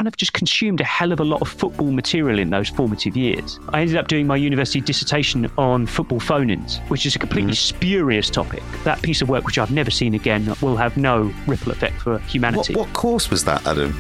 kind of just consumed a hell of a lot of football material in those formative years. I ended up doing my university dissertation on football phone-ins, which is a completely spurious topic. That piece of work, which I've never seen again, will have no ripple effect for humanity. What course was that, Adam?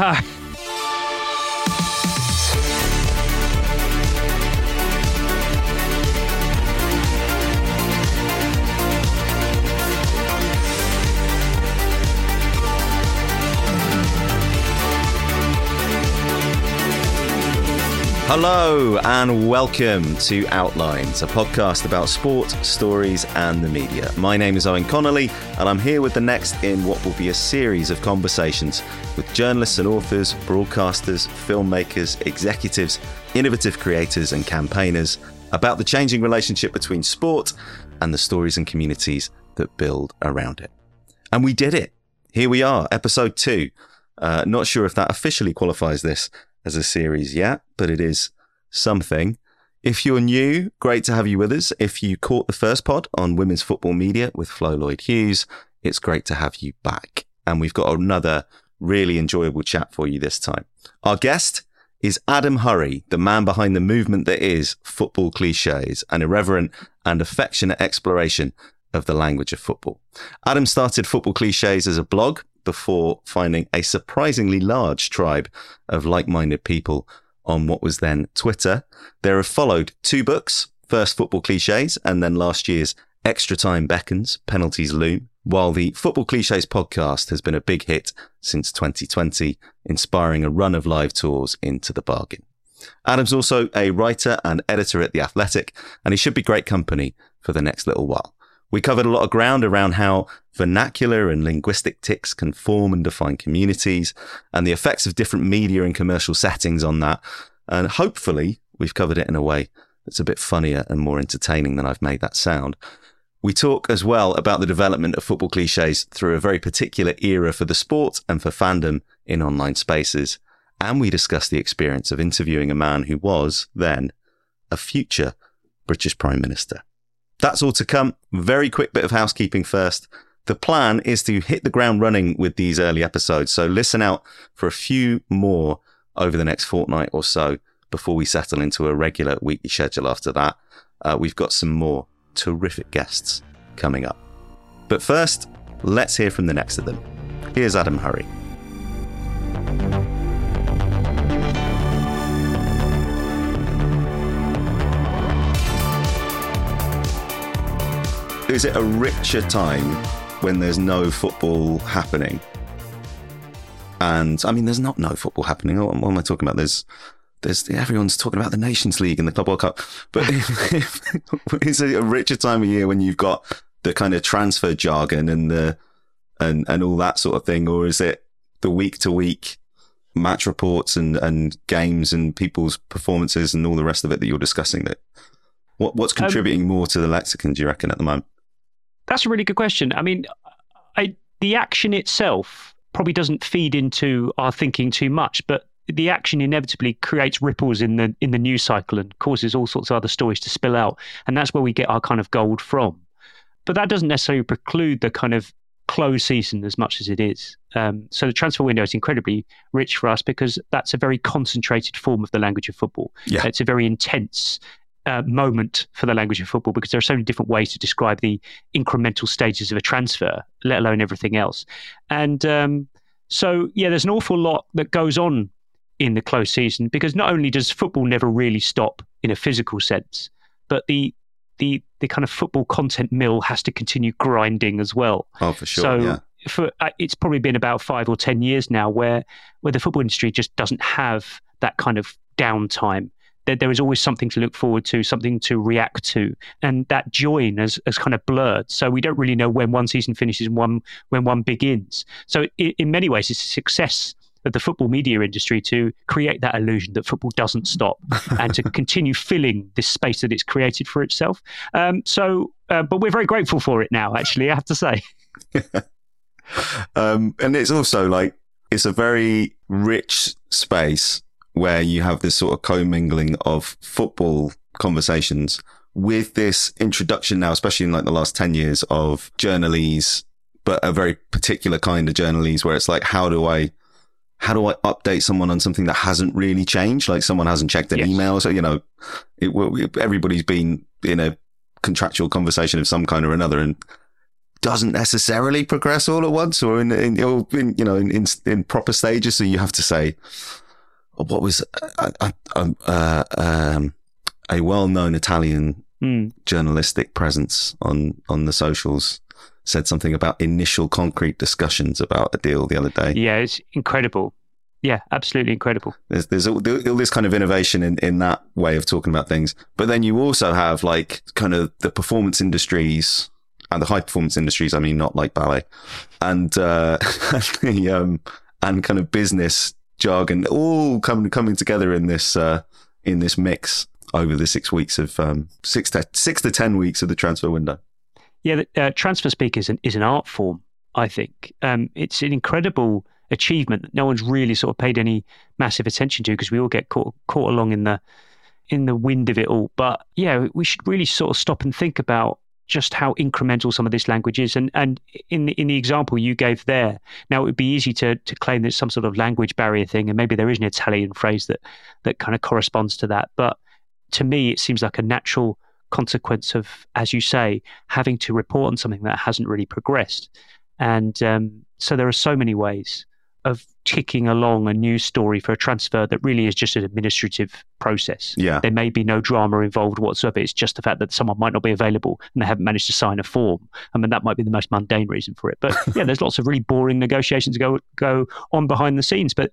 Hello and welcome to Outlines, a podcast about sport, stories and the media. My name is Owen Connolly and I'm here with the next in what will be a series of conversations with journalists and authors, broadcasters, filmmakers, executives, innovative creators and campaigners about the changing relationship between sport and the stories and communities that build around it. And we did it. Here we are, episode 2. Not sure if that officially qualifies this as a series yet, but it is something. If you're new, great to have you with us. If you caught the first pod on women's football media with Flo Lloyd-Hughes, it's great to have you back. And we've got another really enjoyable chat for you this time. Our guest is Adam Hurrey, the man behind the movement that is Football Clichés, an irreverent and affectionate exploration of the language of football. Adam started Football Clichés as a blog before finding a surprisingly large tribe of like-minded people on what was then Twitter. There have followed 2 books, first Football Clichés and then last year's Extra Time Beckons, Penalties Loom, while the Football Clichés podcast has been a big hit since 2020, inspiring a run of live tours into the bargain. Adam's also a writer and editor at The Athletic, and he should be great company for the next little while. We covered a lot of ground around how vernacular and linguistic tics can form and define communities and the effects of different media and commercial settings on that. And hopefully we've covered it in a way that's a bit funnier and more entertaining than I've made that sound. We talk as well about the development of football clichés through a very particular era for the sport and for fandom in online spaces. And we discuss the experience of interviewing a man who was then a future British Prime Minister. That's all to come. Very quick bit of housekeeping first. The plan is to hit the ground running with these early episodes, so listen out for a few more over the next fortnight or so before we settle into a regular weekly schedule after that. We've got some more terrific guests coming up. But first, let's hear from the next of them. Here's Adam Hurrey. Is it a richer time when there's no football happening? And I mean, there's not no football happening. What am I talking about? There's everyone's talking about the Nations League and the Club World Cup. But is it a richer time of year when you've got the kind of transfer jargon and all that sort of thing, or is it the week to week match reports and games and people's performances and all the rest of it that you're discussing? That what's contributing more to the lexicon, do you reckon, at the moment? That's a really good question. I mean, the action itself probably doesn't feed into our thinking too much, but the action inevitably creates ripples in the news cycle and causes all sorts of other stories to spill out. And that's where we get our kind of gold from. But that doesn't necessarily preclude the kind of close season as much as it is. So the transfer window is incredibly rich for us because that's a very concentrated form of the language of football. Yeah. It's a very intense moment for the language of football because there are so many different ways to describe the incremental stages of a transfer, let alone everything else. And so, yeah, there's an awful lot that goes on in the close season because not only does football never really stop in a physical sense, but the kind of football content mill has to continue grinding as well. Oh, for sure. So it's probably been about 5 or 10 years now where the football industry just doesn't have that kind of downtime. There is always something to look forward to, something to react to. And that join has kind of blurred. So we don't really know when one season finishes and when one begins. So in many ways, it's a success of the football media industry to create that illusion that football doesn't stop and to continue filling this space that it's created for itself. But we're very grateful for it now, actually, I have to say. And it's also like, it's a very rich space where you have this sort of commingling of football conversations with this introduction now, especially in like the last 10 years of journalese, but a very particular kind of journalese where it's like, how do I how do I update someone on something that hasn't really changed? Like someone hasn't checked an email. So, everybody's been in a contractual conversation of some kind or another and doesn't necessarily progress all at once or in proper stages. So you have to say, what was a well-known Italian journalistic presence on the socials said something about initial concrete discussions about a deal the other day. Yeah, it's incredible. Yeah, absolutely incredible. There's all this kind of innovation in that way of talking about things. But then you also have like kind of the performance industries and the high performance industries. I mean, not like ballet and and kind of business jargon all coming together in this mix over the 6 weeks of 6 to 10 weeks of the transfer window. Yeah, transfer speak is an art form, I think. It's an incredible achievement that no one's really sort of paid any massive attention to because we all get caught along in the wind of it all. But yeah, we should really sort of stop and think about just how incremental some of this language is. And in the example you gave there, now it would be easy to claim there's some sort of language barrier thing, and maybe there is an Italian phrase that kind of corresponds to that. But to me, it seems like a natural consequence of, as you say, having to report on something that hasn't really progressed. And so there are so many ways of ticking along a news story for a transfer that really is just an administrative process. Yeah. There may be no drama involved whatsoever. It's just the fact that someone might not be available and they haven't managed to sign a form. I mean, that might be the most mundane reason for it. But yeah, there's lots of really boring negotiations go on behind the scenes. But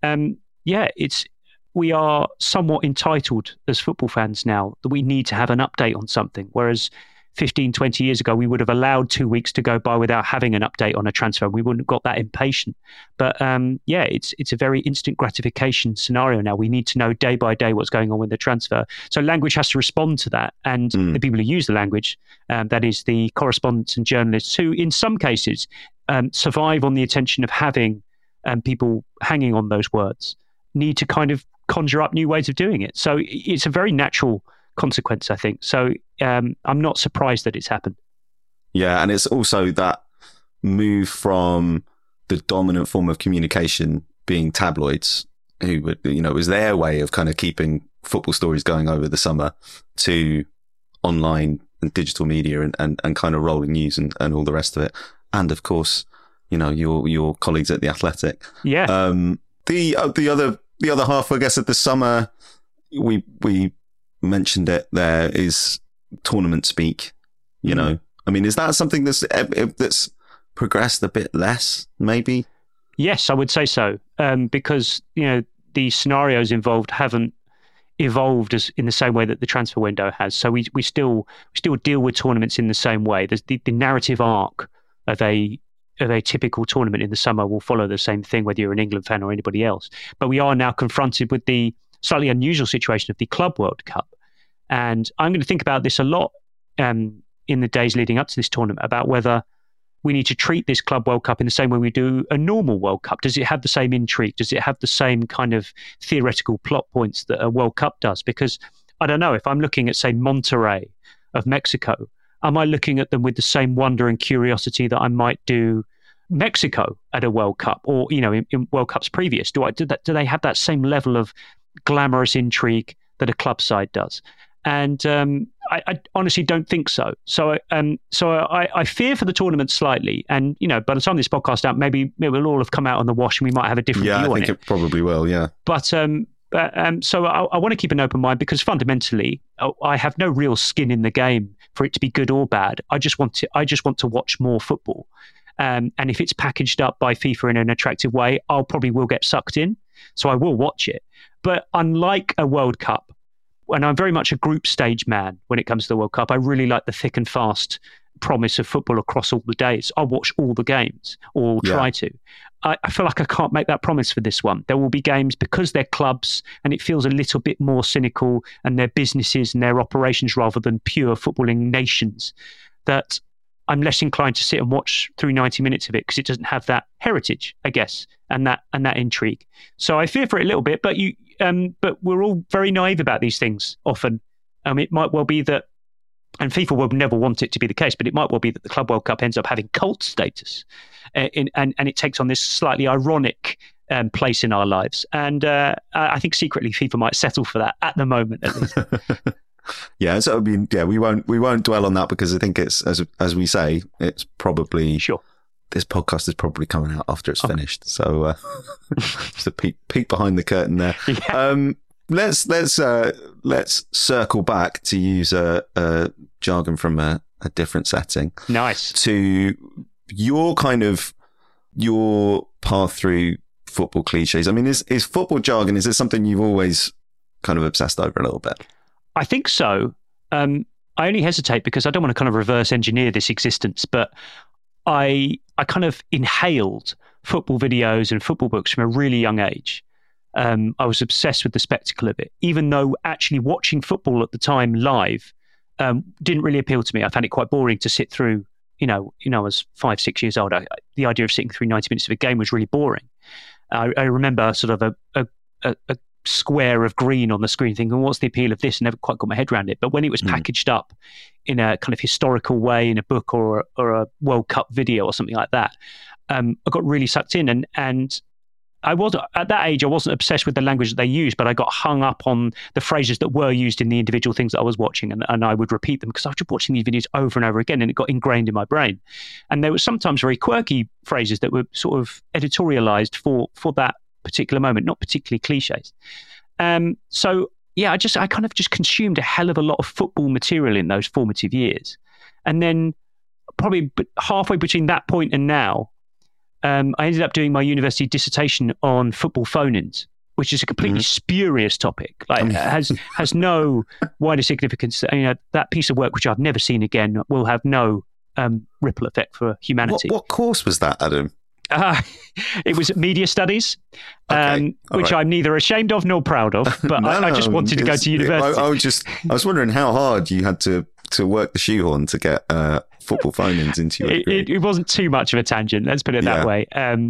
we are somewhat entitled as football fans now that we need to have an update on something. Whereas 15, 20 years ago, we would have allowed 2 weeks to go by without having an update on a transfer. We wouldn't have got that impatient. But it's a very instant gratification scenario now. We need to know day by day what's going on with the transfer. So language has to respond to that. And the people who use the language, that is the correspondents and journalists who, in some cases, survive on the attention of having people hanging on those words, need to kind of conjure up new ways of doing it. So it's a very natural consequence, I think. So I'm not surprised that it's happened. Yeah, and it's also that move from the dominant form of communication being tabloids, who would, it was their way of kind of keeping football stories going over the summer, to online and digital media and kind of rolling news and all the rest of it. And of course, your colleagues at The Athletic. Yeah. The other half, I guess, of the summer, we mentioned it, there is tournament speak. I mean, is that something that's progressed a bit less, maybe? Yes, I would say so, because the scenarios involved haven't evolved as in the same way that the transfer window has. So we still deal with tournaments in the same way. There's the narrative arc of a typical tournament in the summer will follow the same thing, whether you're an England fan or anybody else. But we are now confronted with the slightly unusual situation of the Club World Cup. And I'm going to think about this a lot in the days leading up to this tournament, about whether we need to treat this Club World Cup in the same way we do a normal World Cup. Does it have the same intrigue? Does it have the same kind of theoretical plot points that a World Cup does? Because I don't know, if I'm looking at, say, Monterrey of Mexico, am I looking at them with the same wonder and curiosity that I might do Mexico at a World Cup, or in World Cups previous? Do they have that same level of glamorous intrigue that a club side does? And I honestly don't think so. So I fear for the tournament slightly. And by the time this podcast out, maybe it will all have come out on the wash, and we might have a different view on it. Yeah, I think it probably will. Yeah. But so I want to keep an open mind, because fundamentally, I have no real skin in the game for it to be good or bad. I just want to watch more football. And if it's packaged up by FIFA in an attractive way, I'll probably will get sucked in. So I will watch it. But unlike a World Cup, and I'm very much a group stage man when it comes to the World Cup, I really like the thick and fast promise of football across all the days. I'll watch all the games, or try to. I feel like I can't make that promise for this one. There will be games, because they're clubs and it feels a little bit more cynical, and their businesses and their operations rather than pure footballing nations, that I'm less inclined to sit and watch through 90 minutes of it, because it doesn't have that heritage, I guess, and that intrigue. So I fear for it a little bit, but but we're all very naive about these things often. It might well be that, and FIFA will never want it to be the case, but it might well be that the Club World Cup ends up having cult status, and it takes on this slightly ironic place in our lives. And I think secretly FIFA might settle for that at the moment, at least. Yeah, so I mean, yeah, we won't dwell on that because I think it's as we say, it's probably sure. This podcast is probably coming out after it's finished. So just a peek behind the curtain there. Yeah. Let's circle back, to use a jargon from a different setting. Nice. To your path through football cliches. I mean, is football jargon, is it something you've always kind of obsessed over a little bit? I think so. I only hesitate because I don't want to kind of reverse engineer this existence, but I kind of inhaled football videos and football books from a really young age. I was obsessed with the spectacle of it, even though actually watching football at the time live didn't really appeal to me. I found it quite boring to sit through. I was 5-6 years old. The idea of sitting through 90 minutes of a game was really boring. I remember sort of a square of green on the screen thinking, what's the appeal of this? I never quite got my head around it. But when it was packaged up in a kind of historical way in a book or a World Cup video or something like that, I got really sucked in. And I was, at that age, I wasn't obsessed with the language that they used, but I got hung up on the phrases that were used in the individual things that I was watching, and I would repeat them because I was just watching these videos over and over again, and it got ingrained in my brain. And there were sometimes very quirky phrases that were sort of editorialized for that particular moment, not particularly cliches. So yeah, I kind of just consumed a hell of a lot of football material in those formative years. And then probably halfway between that point and now, I ended up doing my university dissertation on football phone-ins, which is a completely spurious topic. Like, has no wider significance. That piece of work, which I've never seen again, will have no ripple effect for humanity. What course was that, Adam? It was media studies, which I'm neither ashamed of nor proud of. But I just wanted to go to university. I was wondering how hard you had to work the shoehorn to get football phone-ins into your degree. It wasn't too much of a tangent, let's put it that way.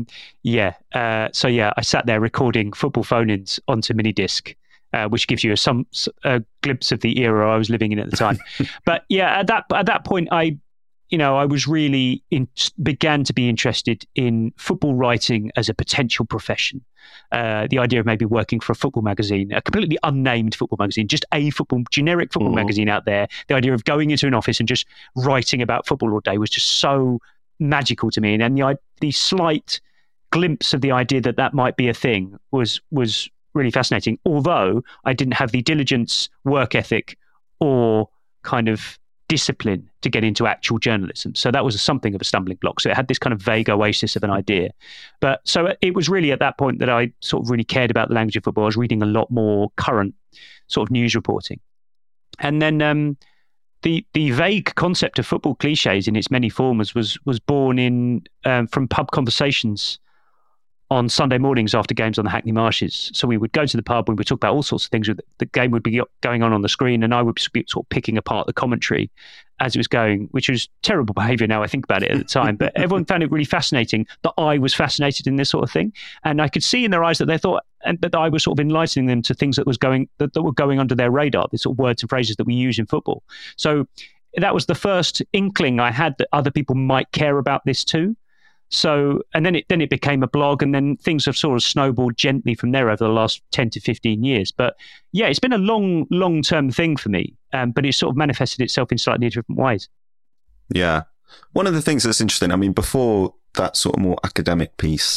So I sat there recording football phone-ins onto minidisc, which gives you a glimpse of the era I was living in at the time. But yeah, at that point, I was really began to be interested in football writing as a potential profession. The idea of maybe working for a football magazine, a completely unnamed football magazine, just a generic football magazine out there. The idea of going into an office and just writing about football all day was just so magical to me. And the slight glimpse of the idea that might be a thing was really fascinating. Although I didn't have the diligence, work ethic, or kind of discipline to get into actual journalism. So that was something of a stumbling block. So it had this kind of vague oasis of an idea. But so it was really at that point that I sort of really cared about the language of football. I was reading a lot more current sort of news reporting. And then the vague concept of football cliches in its many forms was born from pub conversations on Sunday mornings after games on the Hackney Marshes. So we would go to the pub, we would talk about all sorts of things. The game would be going on the screen, and I would be sort of picking apart the commentary as it was going, which was terrible behaviour now I think about it at the time. But everyone found it really fascinating that I was fascinated in this sort of thing. And I could see in their eyes that they thought, and that I was sort of enlightening them to things that were going under their radar, the sort of words and phrases that we use in football. So that was the first inkling I had that other people might care about this too. So, and then it became a blog, and then things have sort of snowballed gently from there over the last 10 to 15 years. But yeah, it's been a long-term thing for me, but it's sort of manifested itself in slightly different ways. Yeah. One of the things that's interesting, I mean, before that sort of more academic piece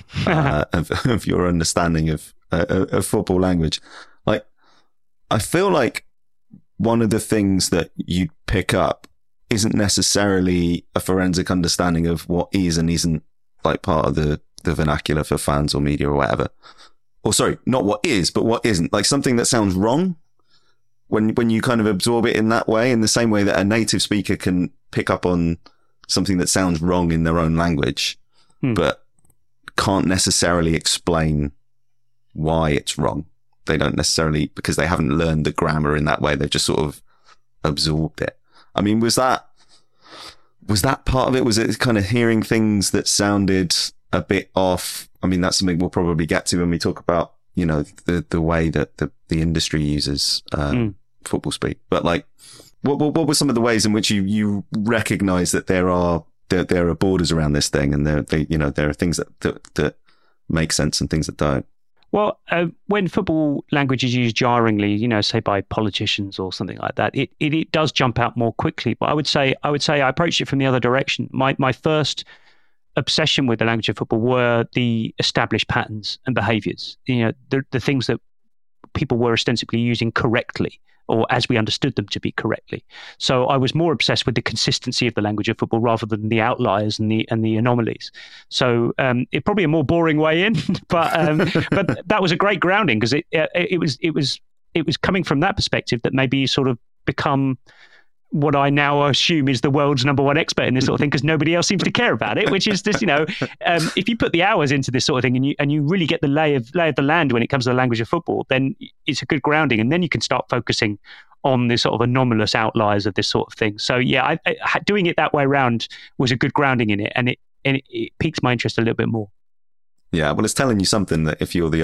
of your understanding of football language, like, I feel like one of the things that you'd pick up isn't necessarily a forensic understanding of what is and isn't like part of the vernacular for fans or media or whatever. Or sorry, not what is, but what isn't. Like something that sounds wrong when you kind of absorb it in that way, in the same way that a native speaker can pick up on something that sounds wrong in their own language, but can't necessarily explain why it's wrong. They don't necessarily, because they haven't learned the grammar in that way. They've just sort of absorbed it. I mean, was that part of it? Was it kind of hearing things that sounded a bit off? I mean, that's something we'll probably get to when we talk about, the way that the industry uses football speak. But like, what were some of the ways in which you recognize that there are borders around this thing, and there are things that make sense and things that don't? Well, when football language is used jarringly, say by politicians or something like that, it does jump out more quickly. But I would say I approached it from the other direction. My first obsession with the language of football were the established patterns and behaviours. The things that people were ostensibly using correctly, or as we understood them to be correctly. So I was more obsessed with the consistency of the language of football rather than the outliers and the anomalies. So it probably a more boring way in, but that was a great grounding, because it was coming from that perspective that maybe you sort of become what I now assume is the world's number one expert in this sort of thing, because nobody else seems to care about it, which is this, if you put the hours into this sort of thing and you really get the lay of the land when it comes to the language of football, then it's a good grounding. And then you can start focusing on the sort of anomalous outliers of this sort of thing. So yeah, doing it that way around was a good grounding in it, and it piques my interest a little bit more. Yeah, well, it's telling you something that if you're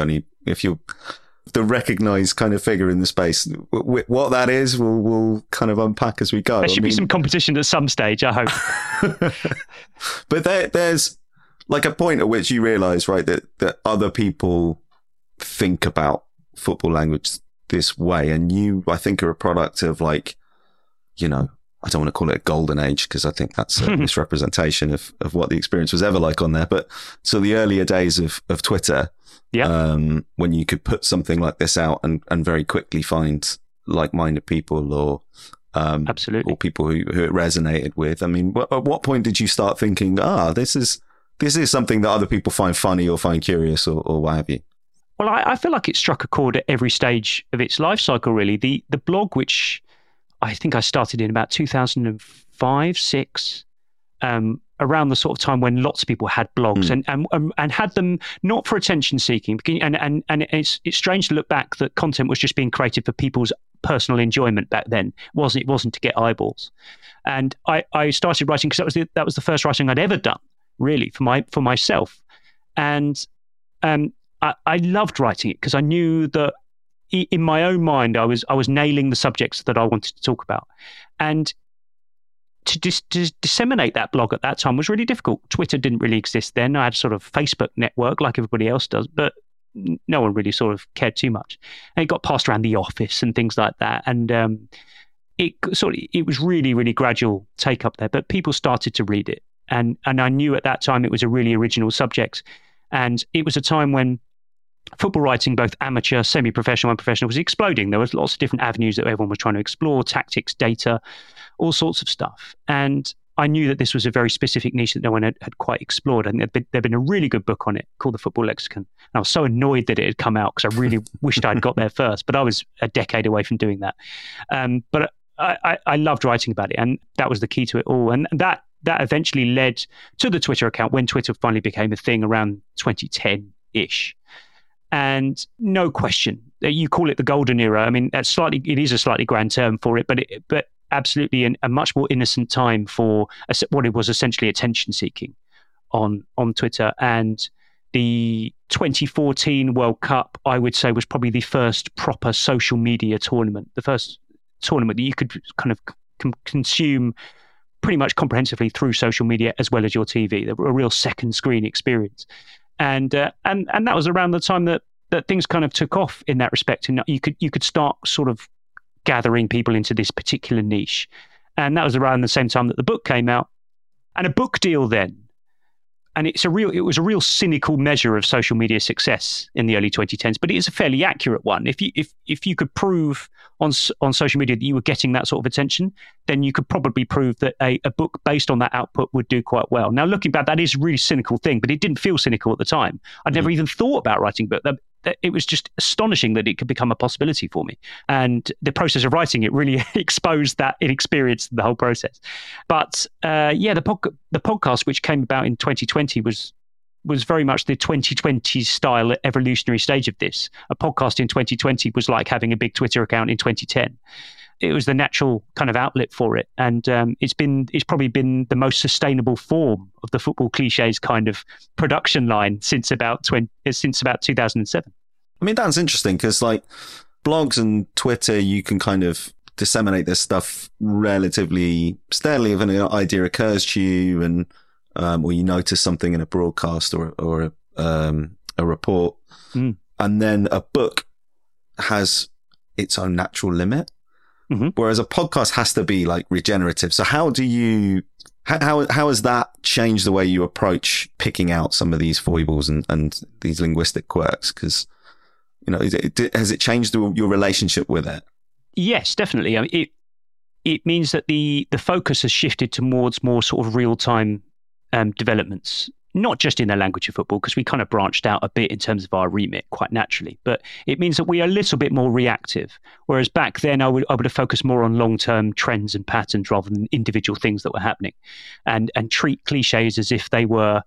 the recognised kind of figure in the space, what that is, we'll kind of unpack as we go. There should be some competition at some stage, I hope. But there's like a point at which you realise, right, that other people think about football language this way, and you, I think, are a product of I don't want to call it a golden age, because I think that's a misrepresentation of what the experience was ever like on there. But so the earlier days of Twitter, when you could put something like this out and very quickly find like-minded people or absolutely, or people who it resonated with. I mean, at what point did you start thinking, this is something that other people find funny or find curious or what have you? Well, I feel like it struck a chord at every stage of its life cycle, really. The blog, which I think I started in about 2005, 6, around the sort of time when lots of people had blogs and had them not for attention seeking. And it's strange to look back that content was just being created for people's personal enjoyment back then. It wasn't to get eyeballs. And I started writing because that was the first writing I'd ever done, really, for myself. And I loved writing it because I knew that in my own mind I was nailing the subjects that I wanted to talk about. And to disseminate that blog at that time was really difficult. Twitter didn't really exist then. I had a sort of Facebook network like everybody else does, but no one really sort of cared too much. And it got passed around the office and things like that. And it was really, really gradual take up there, but people started to read it. And I knew at that time it was a really original subject. And it was a time when football writing, both amateur, semi-professional and professional, was exploding. There was lots of different avenues that everyone was trying to explore, tactics, data, all sorts of stuff. And I knew that this was a very specific niche that no one had quite explored. And there'd been a really good book on it called The Football Lexicon. And I was so annoyed that it had come out because I really wished I'd got there first, but I was a decade away from doing that. But I loved writing about it, and that was the key to it all. And that eventually led to the Twitter account when Twitter finally became a thing around 2010-ish. And no question, you call it the golden era. I mean, it is a slightly grand term for it, but absolutely a much more innocent time for what it was essentially attention seeking on Twitter. And the 2014 World Cup, I would say, was probably the first proper social media tournament, the first tournament that you could kind of consume pretty much comprehensively through social media as well as your TV. A real second screen experience. And that was around the time that things kind of took off in that respect, and you could start sort of gathering people into this particular niche. And that was around the same time that the book came out. And a book deal then, and it was a real cynical measure of social media success in the early 2010s, but it is a fairly accurate one. If you could prove on social media that you were getting that sort of attention, then you could probably prove that a book based on that output would do quite well. Now, looking back, that is a really cynical thing, but it didn't feel cynical at the time. I'd never even thought about writing a book. It was just astonishing that it could become a possibility for me. And the process of writing it really exposed that inexperience in the whole process. But the podcast, which came about in 2020, was very much the 2020 style evolutionary stage of this. A podcast in 2020 was like having a big Twitter account in 2010. It was the natural kind of outlet for it. And it's probably been the most sustainable form of the football cliches kind of production line since about 2007. I mean, that's interesting because like blogs and Twitter, you can kind of disseminate this stuff relatively steadily if an idea occurs to you and or you notice something in a broadcast or a report. Mm. And then a book has its own natural limit. Mm-hmm. Whereas a podcast has to be like regenerative. So how has that changed the way you approach picking out some of these foibles and these linguistic quirks? Because, has it changed your relationship with it? Yes, definitely. I mean, it means that the focus has shifted towards more sort of real-time developments, not just in the language of football, because we kind of branched out a bit in terms of our remit quite naturally, but it means that we are a little bit more reactive. Whereas back then I would have focused more on long-term trends and patterns rather than individual things that were happening, and treat cliches as if they were,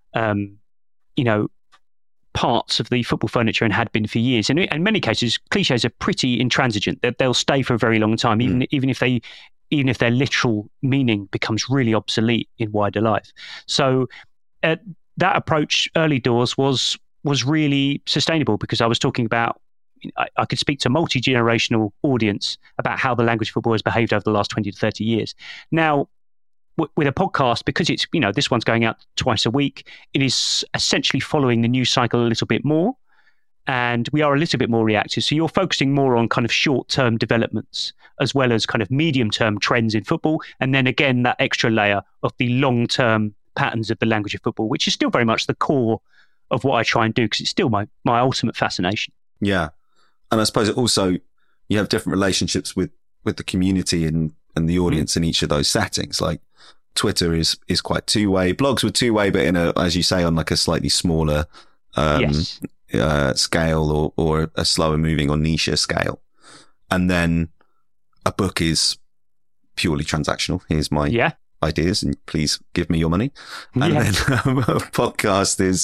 parts of the football furniture and had been for years. And in many cases, cliches are pretty intransigent. They'll stay for a very long time, even if their literal meaning becomes really obsolete in wider life. So that approach early doors was really sustainable, because I was talking about, I could speak to a multi-generational audience about how the language of football has behaved over the last 20 to 30 years. Now, with a podcast, because it's, this one's going out twice a week, it is essentially following the news cycle a little bit more, and we are a little bit more reactive. So you're focusing more on kind of short-term developments as well as kind of medium-term trends in football, and then again that extra layer of the long-term patterns of the language of football, which is still very much the core of what I try and do, because it's still my ultimate fascination. Yeah. And I suppose it also, you have different relationships with the community and the audience in each of those settings. Like Twitter is quite two-way. Blogs were two-way, but as you say, on like a slightly smaller scale or a slower moving or niche scale. And then a book is purely transactional. Here's my ideas and please give me your money. And then a podcast is,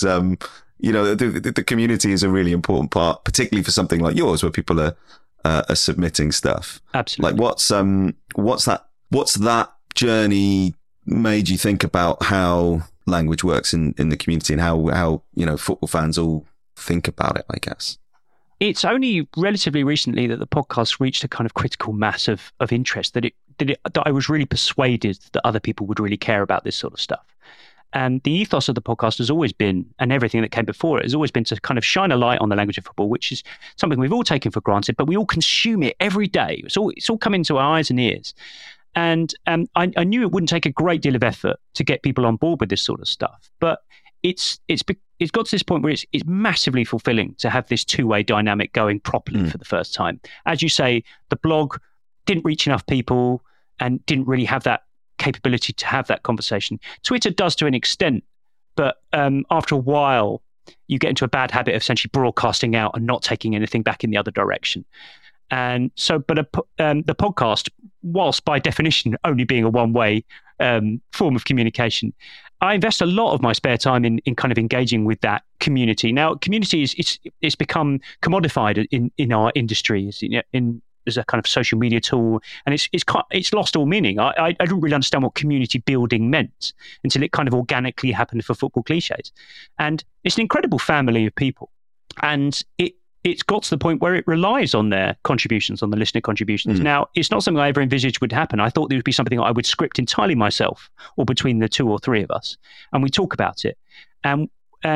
the community is a really important part, particularly for something like yours where people are submitting stuff. Absolutely. Like what's that journey made you think about how language works in the community and how football fans all think about it, I guess? It's only relatively recently that the podcast reached a kind of critical mass of interest that I was really persuaded that other people would really care about this sort of stuff. And the ethos of the podcast has always been, and everything that came before it has always been, to kind of shine a light on the language of football, which is something we've all taken for granted, but we all consume it every day. It's all come into our eyes and ears. And I knew it wouldn't take a great deal of effort to get people on board with this sort of stuff. But it's got to this point where it's massively fulfilling to have this two-way dynamic going properly for the first time. As you say, the blog didn't reach enough people and didn't really have that capability to have that conversation. Twitter does to an extent, but after a while, you get into a bad habit of essentially broadcasting out and not taking anything back in the other direction. And so, but the podcast, whilst by definition only being a one-way form of communication, I invest a lot of my spare time in kind of engaging with that community. Now, community it's become commodified in our industry, as a kind of social media tool, and it's lost all meaning. I didn't really understand what community building meant until it kind of organically happened for football cliches. And it's an incredible family of people, and it's got to the point where it relies on their contributions, on the listener contributions. Now, it's not something I ever envisaged would happen. I thought there would be something I would script entirely myself, or between the two or three of us, and we talk about it. And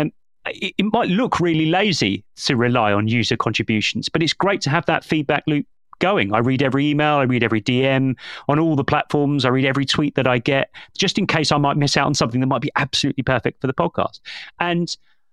it might look really lazy to rely on user contributions, but it's great to have that feedback loop going. I read every email, I read every DM on all the platforms, I read every tweet that I get, just in case I might miss out on something that might be absolutely perfect for the podcast. And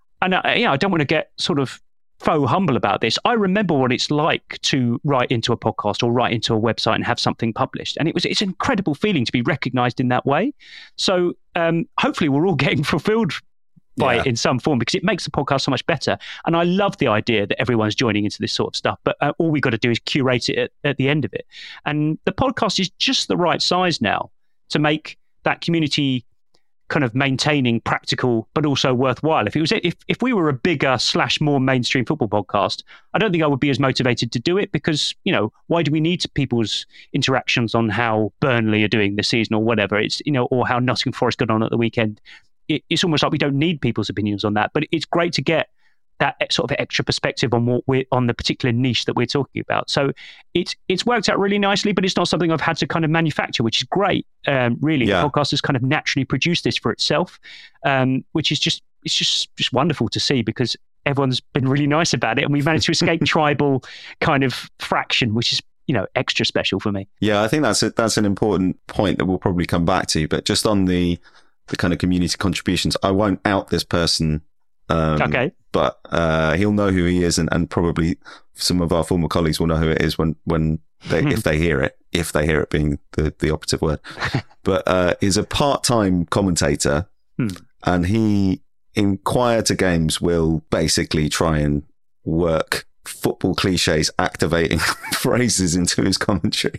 I don't want to get sort of faux humble about this. I remember what it's like to write into a podcast or write into a website and have something published. And it's an incredible feeling to be recognized in that way. So hopefully we're all getting fulfilled by it in some form, because it makes the podcast so much better. And I love the idea that everyone's joining into this sort of stuff, but all we got to do is curate it at the end of it. And the podcast is just the right size now to make that community kind of maintaining, practical, but also worthwhile. If we were a bigger / more mainstream football podcast, I don't think I would be as motivated to do it, because, why do we need people's interactions on how Burnley are doing this season or whatever? It's, or how Nottingham Forest got on at the weekend. It's almost like we don't need people's opinions on that, but it's great to get that sort of extra perspective on the particular niche that we're talking about. So it's worked out really nicely, but it's not something I've had to kind of manufacture, which is great. Really, the podcast has kind of naturally produced this for itself, which is just wonderful to see, because everyone's been really nice about it, and we've managed to escape tribal kind of fraction, which is, extra special for me. Yeah, I think that's an important point that we'll probably come back to. But just on the kind of community contributions, I won't out this person. Okay. But he'll know who he is, and probably some of our former colleagues will know who it is when they, if they hear it being the operative word. But he's a part-time commentator, and he, in quieter games, will basically try and work football cliches, activating phrases into his commentary.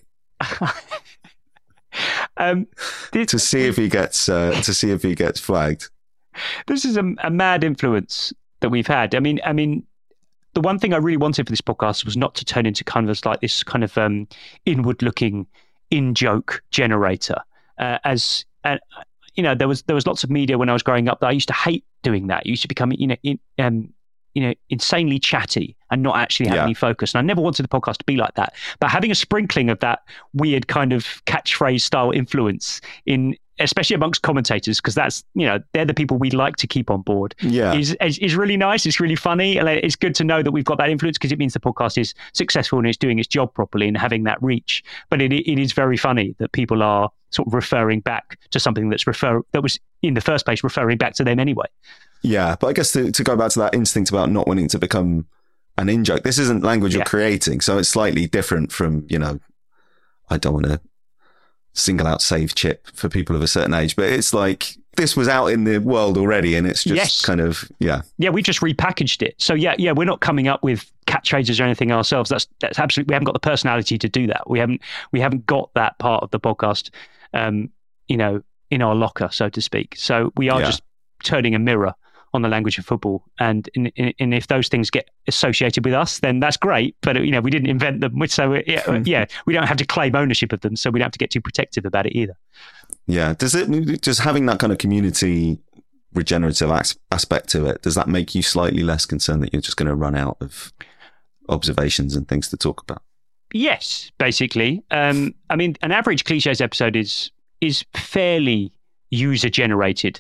To see if he gets flagged. This is a mad influence that we've had. I mean, the one thing I really wanted for this podcast was not to turn into kind of like this kind of inward-looking in-joke generator. There was lots of media when I was growing up that I used to hate doing that. It used to become insanely chatty and not actually have any focus. And I never wanted the podcast to be like that. But having a sprinkling of that weird kind of catchphrase style influence especially amongst commentators, because that's, they're the people we like to keep on board, is really nice. It's really funny. And it's good to know that we've got that influence, because it means the podcast is successful and it's doing its job properly and having that reach. But it is very funny that people are sort of referring back to something that was in the first place referring back to them anyway. Yeah, but I guess to go back to that instinct about not wanting to become an in-joke, this isn't language you're creating, so it's slightly different from, I don't want to single out Save Chip for people of a certain age, but it's like this was out in the world already, and it's just kind of, we just repackaged it. So we're not coming up with catchphrases or anything ourselves. That's absolutely, we haven't got the personality to do that. We haven't got that part of the podcast, in our locker, so to speak. So we are just turning a mirror on the language of football, and if those things get associated with us, then that's great. But we didn't invent them, so we don't have to claim ownership of them, so we don't have to get too protective about it either. Yeah, does it just having that kind of community regenerative aspect to it? Does that make you slightly less concerned that you're just going to run out of observations and things to talk about? Yes, basically. An average cliches episode is fairly user generated.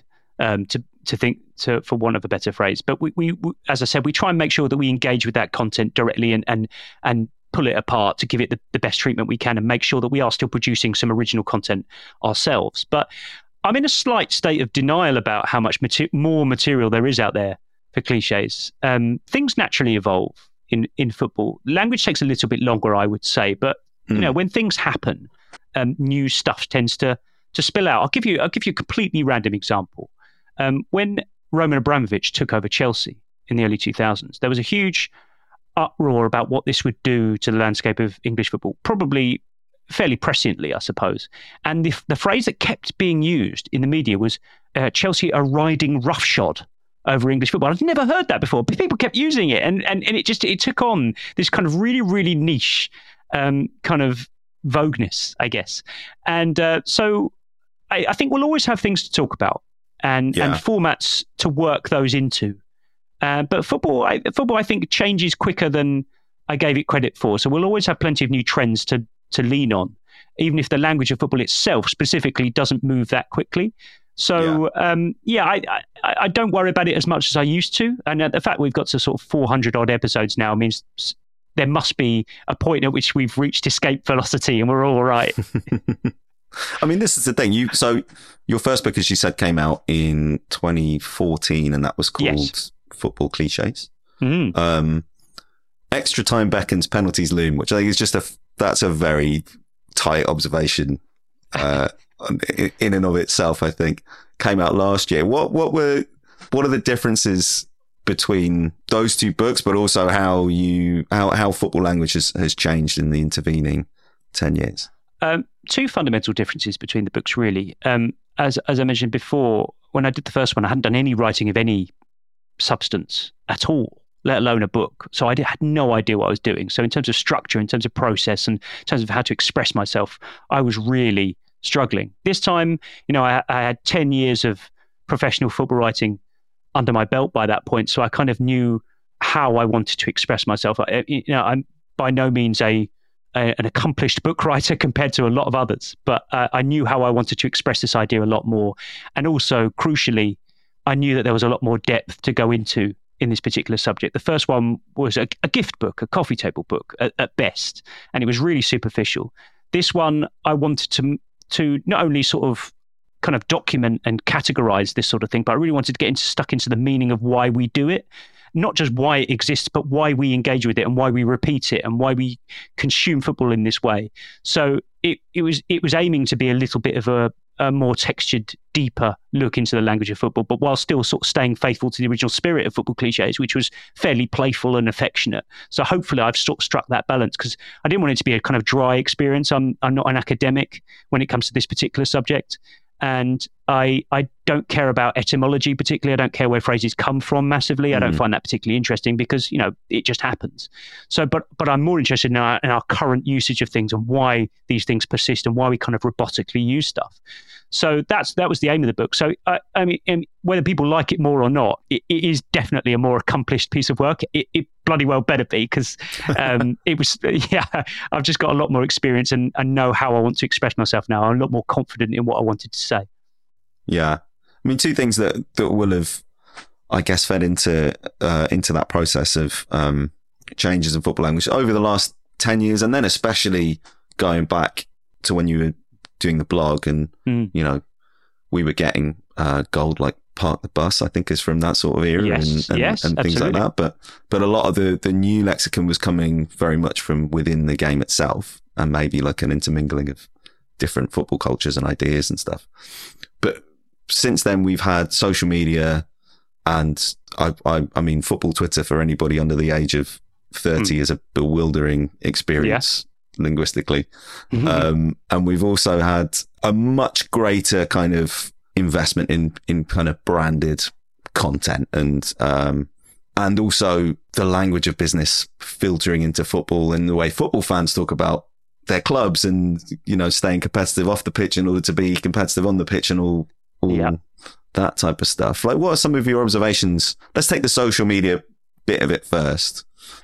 For want of a better phrase, but we as I said, we try and make sure that we engage with that content directly and pull it apart to give it the best treatment we can, and make sure that we are still producing some original content ourselves. But I'm in a slight state of denial about how much more material there is out there for cliches. Things naturally evolve in football. Language takes a little bit longer, I would say, but when things happen, new stuff tends to spill out. I'll give you a completely random example. When Roman Abramovich took over Chelsea in the early 2000s, there was a huge uproar about what this would do to the landscape of English football, probably fairly presciently, I suppose. And the phrase that kept being used in the media was Chelsea are riding roughshod over English football. I've never heard that before, but people kept using it. And it took on this kind of really, really niche kind of vogueness, I guess. And so I think we'll always have things to talk about. And formats to work those into. But football, I think, changes quicker than I gave it credit for. So we'll always have plenty of new trends to lean on, even if the language of football itself specifically doesn't move that quickly. So, I don't worry about it as much as I used to. And the fact we've got to sort of 400-odd episodes now means there must be a point at which we've reached escape velocity and we're all right. I mean, this is the thing. So your first book, as you said, came out in 2014, and that was called Football Cliches. Extra Time Beckons, Penalties Loom, which I think is that's a very tight observation in and of itself. I think came out last year. What are the differences between those two books, but also how football language has changed in the intervening 10 years? Two fundamental differences between the books, really. As I mentioned before, when I did the first one, I hadn't done any writing of any substance at all, let alone a book. So I had no idea what I was doing. So in terms of structure, in terms of process, and in terms of how to express myself, I was really struggling. This time, I had 10 years of professional football writing under my belt by that point. So I kind of knew how I wanted to express myself. I'm by no means an accomplished book writer compared to a lot of others, but I knew how I wanted to express this idea a lot more. And also, crucially, I knew that there was a lot more depth to go into in this particular subject. The first one was a gift book, a coffee table book at best, and it was really superficial. This one, I wanted to not only sort of kind of document and categorize this sort of thing, but I really wanted to get stuck into the meaning of why we do it. Not just why it exists, but why we engage with it and why we repeat it and why we consume football in this way. So it was aiming to be a little bit of a more textured, deeper look into the language of football, but while still sort of staying faithful to the original spirit of football cliches, which was fairly playful and affectionate. So hopefully I've sort of struck that balance, because I didn't want it to be a kind of dry experience. I'm not an academic when it comes to this particular subject. And I don't care about etymology particularly. I don't care where phrases come from massively. I don't find that particularly interesting because, it just happens. So, but I'm more interested in our current usage of things and why these things persist and why we kind of robotically use stuff. So that was the aim of the book. So I mean, whether people like it more or not, it is definitely a more accomplished piece of work. It bloody well better be, because it was, I've just got a lot more experience and know how I want to express myself now. I'm a lot more confident in what I wanted to say. Yeah. I mean, two things that will have, I guess, fed into that process of changes in football language over the last 10 years, and then especially going back to when you were doing the blog and, we were getting gold like Park the Bus, I think is from that sort of era, yes, and things like that. But a lot of the new lexicon was coming very much from within the game itself, and maybe like an intermingling of different football cultures and ideas and stuff. But since then, we've had social media, and I mean, football Twitter for anybody under the age of 30 is a bewildering experience linguistically. And we've also had a much greater kind of investment in kind of branded content and also the language of business filtering into football and the way football fans talk about their clubs and, staying competitive off the pitch in order to be competitive on the pitch and all that type of stuff. Like, what are some of your observations? Let's take the social media bit of it first,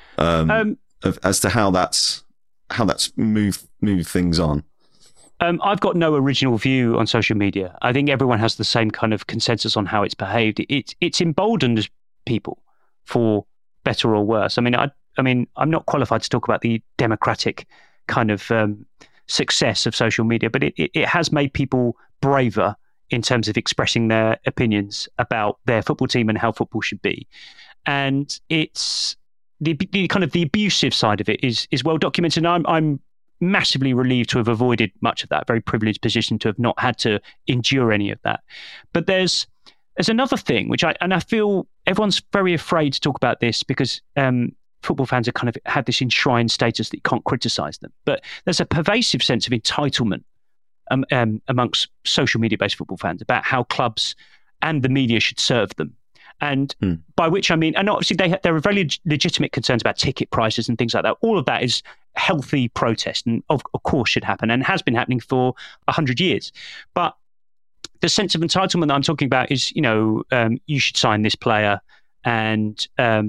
as to how that's moved things on. I've got no original view on social media. I think everyone has the same kind of consensus on how it's behaved. It's emboldened people for better or worse. I mean, I'm not qualified to talk about the democratic kind of success of social media, but it has made people braver in terms of expressing their opinions about their football team and how football should be. And it's the kind of the abusive side of it is well documented. And I'm massively relieved to have avoided much of that. Very privileged position to have not had to endure any of that. But there's another thing which I feel everyone's very afraid to talk about this because football fans are kind of have this enshrined status that you can't criticize them. But there's a pervasive sense of entitlement amongst social media-based football fans about how clubs and the media should serve them. And by which I mean, and obviously there are very legitimate concerns about ticket prices and things like that. All of that is healthy protest and of course should happen and has been happening for 100 years. But the sense of entitlement that I'm talking about is, you should sign this player and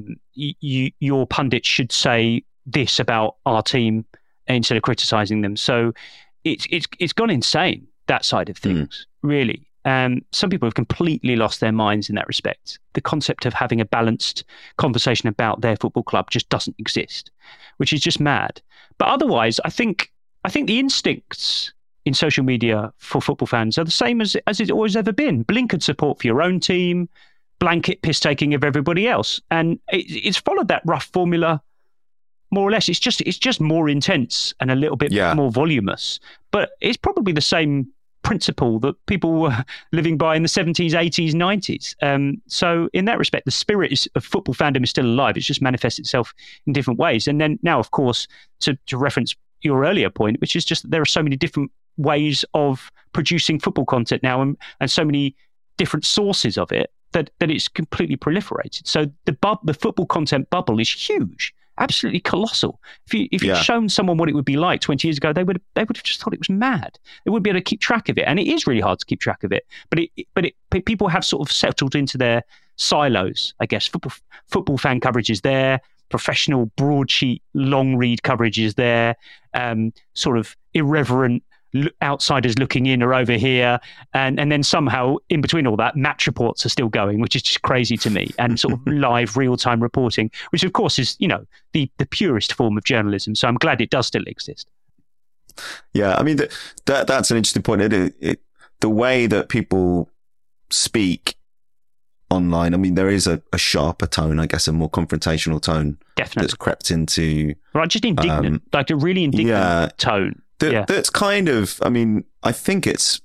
your pundit should say this about our team instead of criticizing them. So it's gone insane, that side of things, really. Some people have completely lost their minds in that respect. The concept of having a balanced conversation about their football club just doesn't exist, which is just mad. But otherwise, I think the instincts in social media for football fans are the same as it's always ever been. Blinkered support for your own team, blanket piss-taking of everybody else. And it's followed that rough formula more or less. It's just more intense and a little bit more voluminous. But it's probably the same principle that people were living by in the 70s, 80s, 90s. So in that respect, the spirit of football fandom is still alive. It's just manifests itself in different ways. And then now, of course, to reference your earlier point, which is just that there are so many different ways of producing football content now and so many different sources of it that it's completely proliferated. So the football content bubble is huge. Absolutely colossal. If you'd shown someone what it would be like 20 years ago, they would have just thought it was mad. They wouldn't be able to keep track of it, and it is really hard to keep track of it. But people have sort of settled into their silos, I guess. Football fan coverage is there. Professional broadsheet long read coverage is there. Sort of irreverent outsiders looking in are over here, and then somehow in between all that, match reports are still going, which is just crazy to me, and sort of live real-time reporting, which of course is, you know, the purest form of journalism. So I'm glad it does still exist. Yeah, I mean, that's an interesting point. The way that people speak online, I mean, there is a sharper tone, I guess, a more confrontational tone. Definitely. That's crept into... Right, just indignant, like a really indignant tone. That's kind of, I mean, I think it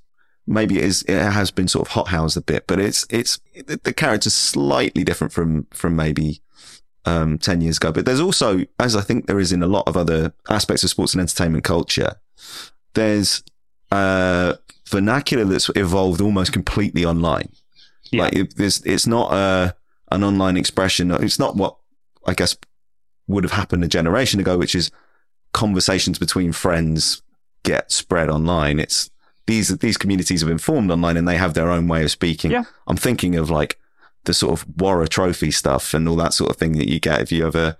has been sort of hothoused a bit, but the character's slightly different from maybe 10 years ago. But there's also, as I think there is in a lot of other aspects of sports and entertainment culture, there's vernacular that's evolved almost completely online. Yeah. Like it's not an online expression. It's not what I guess would have happened a generation ago, which is conversations between friends get spread online. It's these communities have been formed online and they have their own way of speaking. Yeah. I'm thinking of like the sort of Warra Trophy stuff and all that sort of thing that you get if you ever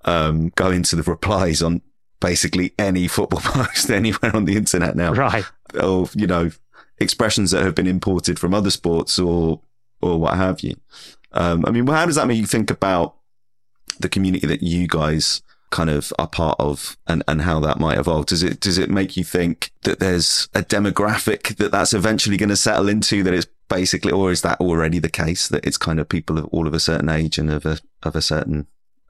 go into the replies on basically any football post anywhere on the internet now. Right. Or, you know, expressions that have been imported from other sports or what have you. I mean, how does that make you think about the community that you guys kind of are part of and how that might evolve? Does it make you think that there's a demographic that's eventually going to settle into, that it's basically, or is that already the case, that it's kind of people of all of a certain age and of a certain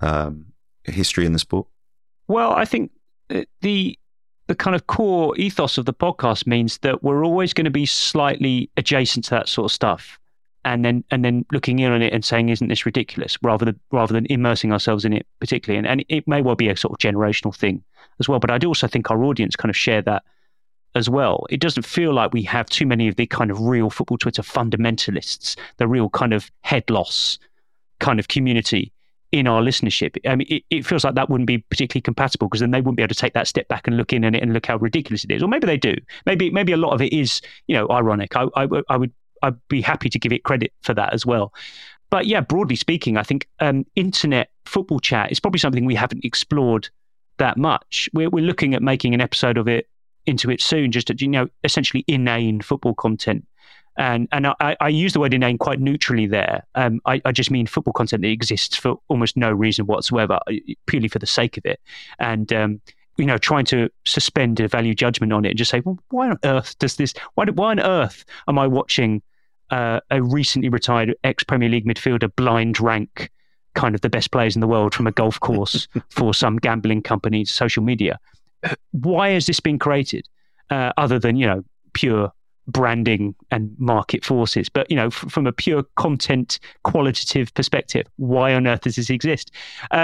history in the sport? Well, I think the kind of core ethos of the podcast means that we're always going to be slightly adjacent to that sort of stuff. And then looking in on it and saying, isn't this ridiculous, rather than immersing ourselves in it particularly. And it may well be a sort of generational thing as well. But I do also think our audience kind of share that as well. It doesn't feel like we have too many of the kind of real football Twitter fundamentalists, the real kind of head loss kind of community in our listenership. I mean, it feels like that wouldn't be particularly compatible, because then they wouldn't be able to take that step back and look in on it and look how ridiculous it is. Or maybe they do. Maybe a lot of it is, you know, ironic. I'd be happy to give it credit for that as well. But yeah, broadly speaking, I think internet football chat is probably something we haven't explored that much. We're looking at making an episode of it into it soon, just to, you know, essentially inane football content. And I use the word inane quite neutrally there. I just mean football content that exists for almost no reason whatsoever, purely for the sake of it. And you know, trying to suspend a value judgment on it and just say, well, why on earth does this? Why on earth am I watching a recently retired ex-Premier League midfielder blind rank kind of the best players in the world from a golf course for some gambling company's social media? Why has this been created? Other than, you know, pure branding and market forces, but, you know, from a pure content qualitative perspective, why on earth does this exist?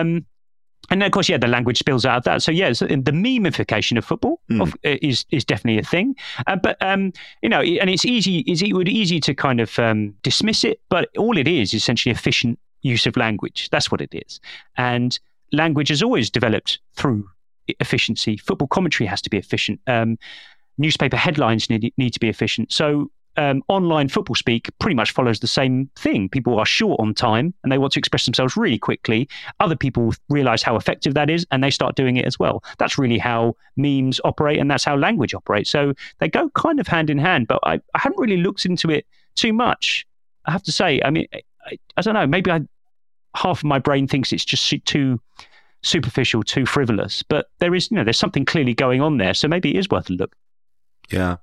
And then, of course, yeah, the language spills out of that. So, yeah, the memification of football is definitely a thing. But you know, and it's easy to kind of dismiss it, but all it is essentially efficient use of language. That's what it is. And language has always developed through efficiency. Football commentary has to be efficient. Newspaper headlines need to be efficient. So online football speak pretty much follows the same thing. People are short on time and they want to express themselves really quickly. Other people realize how effective that is and they start doing it as well. That's really how memes operate, and that's how language operates. So they go kind of hand in hand, but I haven't really looked into it too much, I have to say. I mean, I don't know, maybe half of my brain thinks it's just too superficial, too frivolous, but there's something clearly going on there. So maybe it is worth a look. Yeah.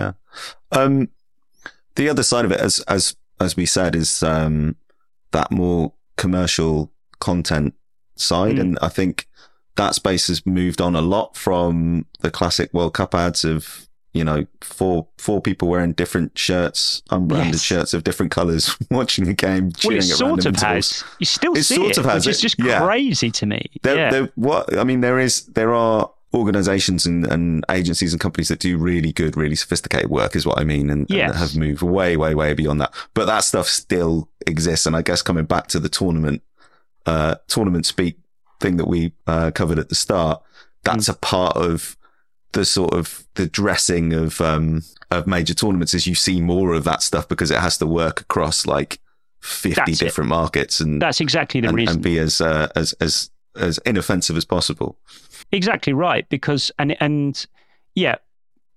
The other side of it, as we said, is that more commercial content side. And I think that space has moved on a lot from the classic World Cup ads of, you know, four people wearing different shirts, unbranded shirts of different colours, watching a game, cheering at random intervals. Has. You still see it, which is just crazy to me. There are organizations and agencies and companies that do really good, really sophisticated work, is what I mean, and have moved way, way, way beyond that. But that stuff still exists. And I guess coming back to the tournament speak thing that we covered at the start, that's a part of the sort of the dressing of major tournaments, is you see more of that stuff because it has to work across like 50 different markets, and that's exactly the reason, and be as inoffensive as possible. Exactly right, because and yeah,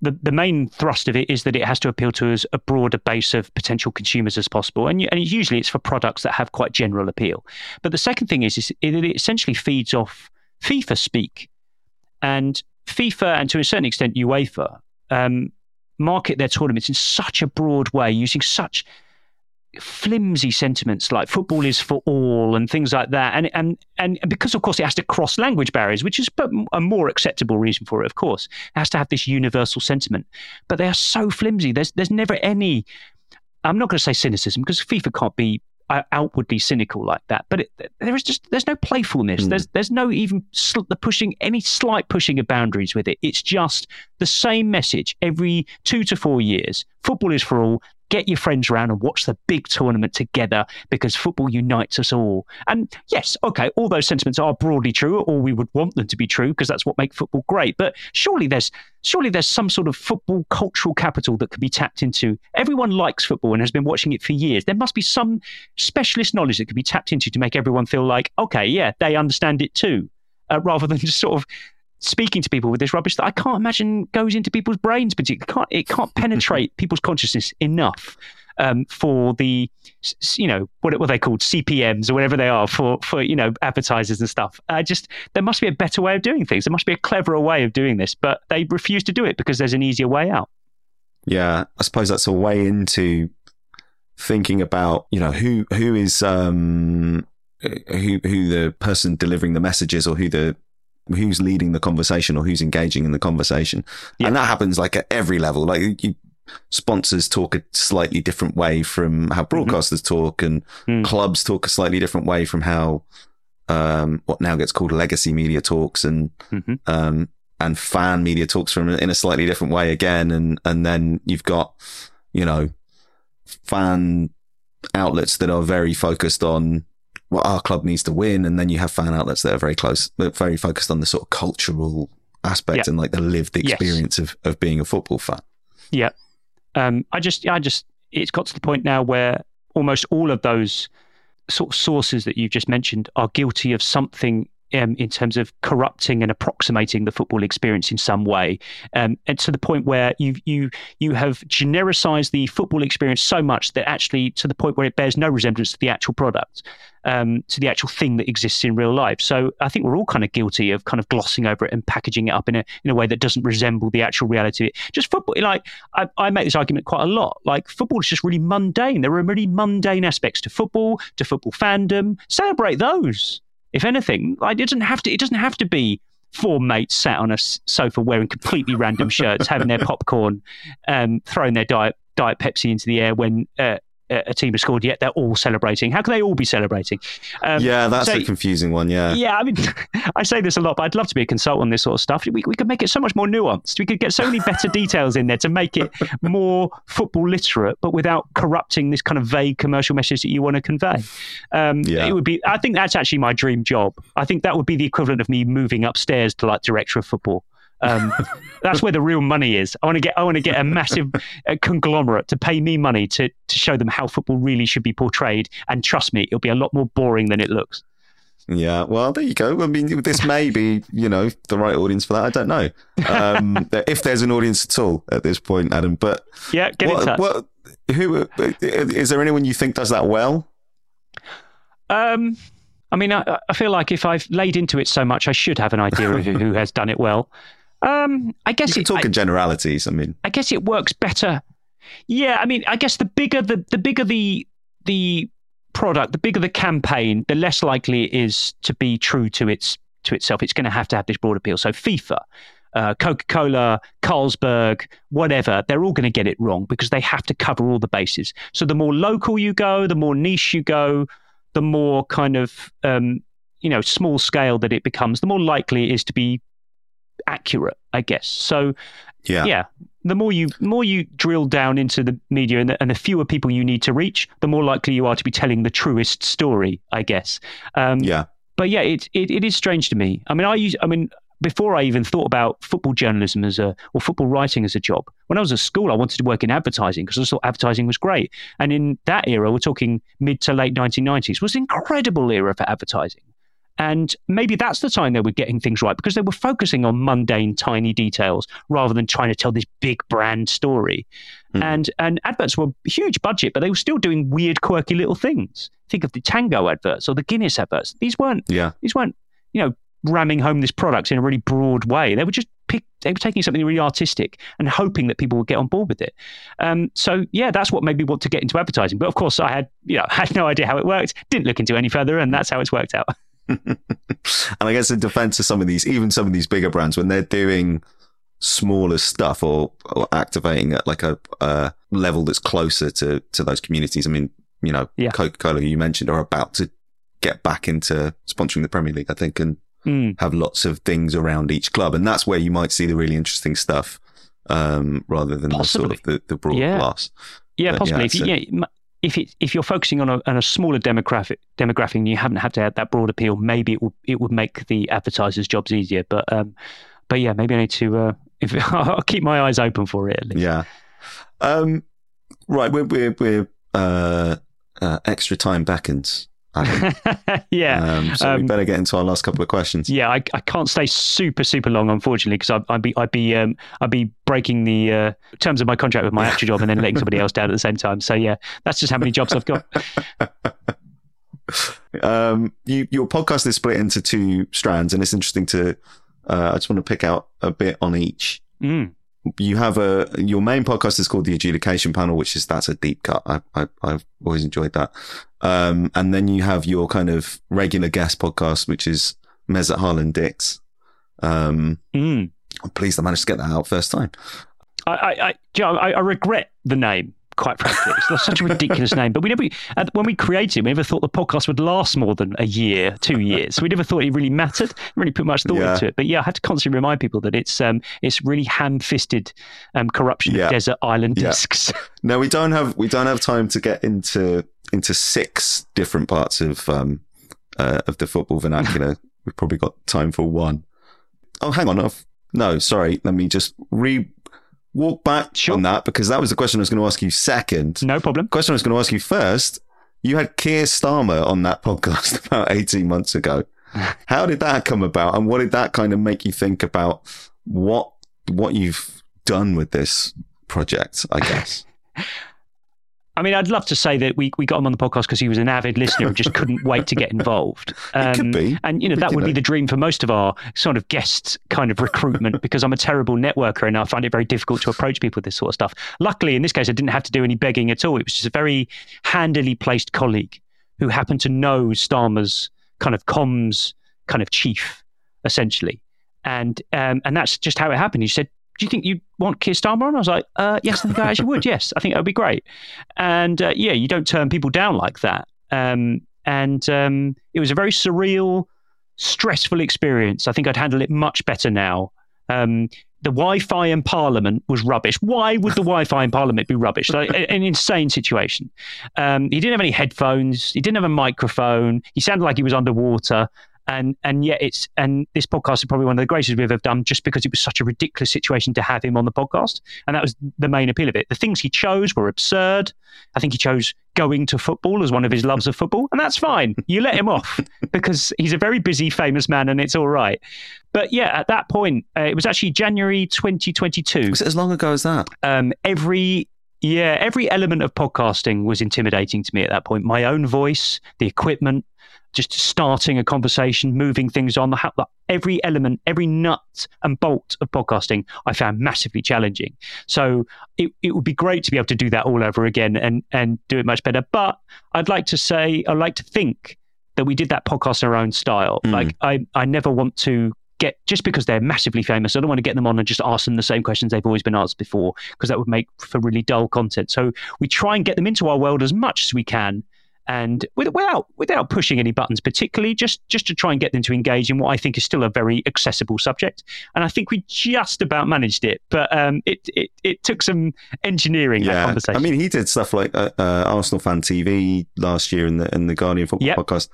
the main thrust of it is that it has to appeal to as a broader base of potential consumers as possible. And usually it's for products that have quite general appeal. But the second thing is that it essentially feeds off FIFA speak. And FIFA, and to a certain extent UEFA, market their tournaments in such a broad way, using such flimsy sentiments like football is for all and things like that, and because of course it has to cross language barriers, which is a more acceptable reason for it. Of course, it has to have this universal sentiment, but they are so flimsy. There's never any. I'm not going to say cynicism, because FIFA can't be outwardly cynical like that, but there's no playfulness. There's no even any slight pushing of boundaries with it. It's just the same message every 2 to 4 years. Football is for all. Get your friends around and watch the big tournament together, because football unites us all. And yes, okay, all those sentiments are broadly true, or we would want them to be true, because that's what makes football great. But surely there's some sort of football cultural capital that could be tapped into. Everyone likes football and has been watching it for years. There must be some specialist knowledge that could be tapped into to make everyone feel like, okay, yeah, they understand it too, rather than just sort of speaking to people with this rubbish that I can't imagine goes into people's brains, particularly. It can't penetrate people's consciousness enough for the, what they called CPMs or whatever they are for advertisers and stuff. There must be a better way of doing things. There must be a cleverer way of doing this, but they refuse to do it because there's an easier way out. Yeah, I suppose that's a way into thinking about, who is who the person delivering the message is, or who's leading the conversation, or who's engaging in the conversation. Yeah. And that happens like at every level. Like sponsors talk a slightly different way from how broadcasters talk, and clubs talk a slightly different way from how what now gets called legacy media talks, and fan media talks in a slightly different way again. And then you've got, fan outlets that are very focused on what our club needs to win, and then you have fan outlets that are very focused on the sort of cultural aspect and like the lived experience of being a football fan. Yeah, it's got to the point now where almost all of those sort of sources that you've just mentioned are guilty of something in terms of corrupting and approximating the football experience in some way, and to the point where you have genericized the football experience so much that actually to the point where it bears no resemblance to the actual product, to the actual thing that exists in real life. So I think we're all kind of guilty of kind of glossing over it and packaging it up in a way that doesn't resemble the actual reality of it. Just football, like I make this argument quite a lot. Like football is just really mundane. There are really mundane aspects to football fandom. Celebrate those. If anything, it doesn't have to be four mates sat on a sofa wearing completely random shirts, having their popcorn, throwing their diet Pepsi into the air when a team has scored, yet they're all celebrating. How can they all be celebrating? That's a confusing one, yeah. Yeah, I mean, I say this a lot, but I'd love to be a consultant on this sort of stuff. We could make it so much more nuanced. We could get so many better details in there to make it more football literate, but without corrupting this kind of vague commercial message that you want to convey. It would be. I think that's actually my dream job. I think that would be the equivalent of me moving upstairs to like director of football. That's where the real money is. I want to get a massive conglomerate to pay me money to show them how football really should be portrayed. And trust me, it'll be a lot more boring than it looks. Yeah, well, there you go. I mean, this may be, the right audience for that. I don't know if there's an audience at all at this point, Adam. But yeah, get in touch. Who is there? Anyone you think does that well? I mean, I feel like if I've laid into it so much, I should have an idea of who has done it well. I guess you can talk in generalities. I mean, I guess it works better. Yeah, I mean, I guess the bigger the product, the bigger the campaign, the less likely it is to be true to itself. It's going to have this broad appeal. So FIFA, Coca-Cola, Carlsberg, whatever, they're all going to get it wrong because they have to cover all the bases. So the more local you go, the more niche you go, the more kind of small scale that it becomes, the more likely it is to be accurate, I guess. So yeah, the more you drill down into the media and the fewer people you need to reach, the more likely you are to be telling the truest story, I guess. But yeah, it is strange to me. I mean, before I even thought about football journalism or football writing as a job, when I was at school, I wanted to work in advertising because I thought advertising was great. And in that era, we're talking mid to late 1990s, was an incredible era for advertising. And maybe that's the time they were getting things right, because they were focusing on mundane, tiny details rather than trying to tell this big brand story. And adverts were huge budget, but they were still doing weird, quirky little things. Think of the Tango adverts or the Guinness adverts. These weren't, ramming home this product in a really broad way. They were just they were taking something really artistic and hoping that people would get on board with it. So that's what made me want to get into advertising. But of course, I had no idea how it worked. Didn't look into it any further, and that's how it's worked out. And I guess in defense of some of these bigger brands, when they're doing smaller stuff or activating at like a level that's closer to those communities. I mean, Coca-Cola, you mentioned, are about to get back into sponsoring the Premier League, I think, and have lots of things around each club. And that's where you might see the really interesting stuff, rather than the sort of the broad glass. Yeah, possibly. If you're focusing on a smaller demographic and you haven't had to have that broad appeal, maybe it would make the advertisers' jobs easier. But yeah, maybe I need to. I'll keep my eyes open for it at least. Yeah. Right. We're extra time beckons. Yeah. So we better get into our last couple of questions. Yeah, I can't stay super long, unfortunately, because I'd be breaking the terms of my contract with my actual job and then letting somebody else down at the same time. So yeah, that's just how many jobs I've got. Your podcast is split into two strands, and it's interesting to. I just want to pick out a bit on each. You have your main podcast is called The Adjudication Panel, that's a deep cut. I've always enjoyed that. And then you have your kind of regular guest podcast, which is Mesut Haaland-Dix. I'm pleased I managed to get that out first time. I regret the name, quite frankly. It's such a ridiculous name. But when we created it, we never thought the podcast would last more than a year, 2 years. So we never thought it really mattered. Didn't really put much thought into it. But yeah, I had to constantly remind people that it's really ham-fisted corruption of desert island discs. No, we don't have time to get into 6 different parts of the football vernacular. We've probably got time for 1. Oh, hang on. No, sorry. Let me just walk back on that, because that was the question I was going to ask you second. No problem. The question I was going to ask you first. You had Keir Starmer on that podcast about 18 months ago. How did that come about? And what did that kind of make you think about what you've done with this project, I guess? I mean, I'd love to say that we got him on the podcast because he was an avid listener and just couldn't wait to get involved. It could be. And, that would be the dream for most of our sort of guest kind of recruitment, because I'm a terrible networker and I find it very difficult to approach people with this sort of stuff. Luckily, in this case, I didn't have to do any begging at all. It was just a very handily placed colleague who happened to know Starmer's kind of comms kind of chief, essentially. And that's just how it happened. He said, "Do you think you want Keir Starmer on?" I was like, yes, I think I actually would. Yes, I think that would be great. And you don't turn people down like that. And it was a very surreal, stressful experience. I think I'd handle it much better now. The Wi-Fi in Parliament was rubbish. Why would the Wi-Fi in Parliament be rubbish? Like, an insane situation. He didn't have any headphones. He didn't have a microphone. He sounded like he was underwater. And yet this podcast is probably one of the greatest we've ever done, just because it was such a ridiculous situation to have him on the podcast. And that was the main appeal of it. The things he chose were absurd. I think he chose going to football as one of his loves of football. And that's fine. You let him off because he's a very busy, famous man, and it's all right. But yeah, at that point, it was actually January 2022. Was it as long ago as that? Every element of podcasting was intimidating to me at that point. My own voice, the equipment, just starting a conversation, moving things on. Every element, every nut and bolt of podcasting I found massively challenging. So it would be great to be able to do that all over again and do it much better. But I'd like to think that we did that podcast in our own style. Like I never want to get, just because they're massively famous, I don't want to get them on and just ask them the same questions they've always been asked before, because that would make for really dull content. So we try and get them into our world as much as we can, and without pushing any buttons, particularly just to try and get them to engage in what I think is still a very accessible subject. And I think we just about managed it, but it took some engineering, that conversation. I mean, he did stuff like Arsenal Fan TV last year in the Guardian Football podcast.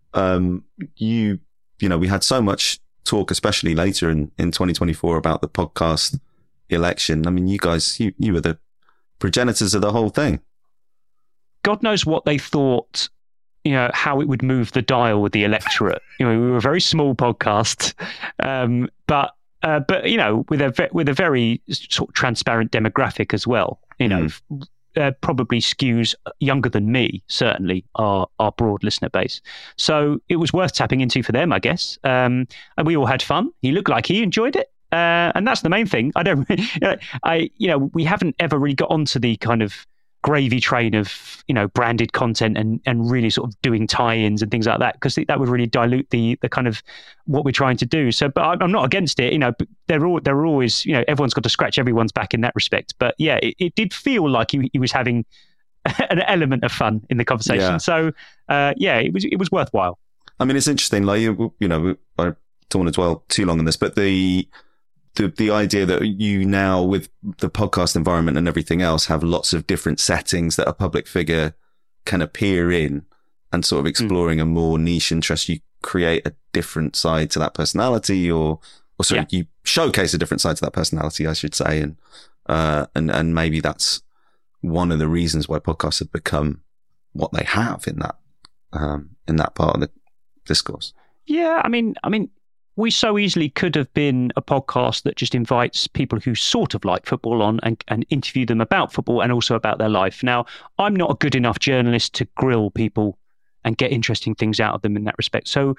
We had so much talk, especially later in 2024, about the podcast election. I mean, you guys, you were the progenitors of the whole thing. God knows what they thought how it would move the dial with the electorate. We were a very small podcast, but with a very sort of transparent demographic as well. Probably skews younger than me, certainly our broad listener base. So it was worth tapping into for them, I guess. And we all had fun. He looked like he enjoyed it. And that's the main thing. We haven't ever really got onto the kind of gravy train of, branded content and really sort of doing tie-ins and things like that, because that would really dilute the kind of what we're trying to do. So, but I'm not against it. But there are always, everyone's got to scratch everyone's back in that respect. But yeah, it did feel like he was having an element of fun in the conversation. Yeah. So, it was worthwhile. I mean, it's interesting. Like, I don't want to dwell too long on this, but the idea that you now, with the podcast environment and everything else, have lots of different settings that a public figure can appear in, and sort of exploring a more niche interest, you create a different side to that personality, or you showcase a different side to that personality, I should say. And maybe that's one of the reasons why podcasts have become what they have in that part of the discourse. Yeah. I mean, we so easily could have been a podcast that just invites people who sort of like football on and interview them about football and also about their life. Now, I'm not a good enough journalist to grill people and get interesting things out of them in that respect. So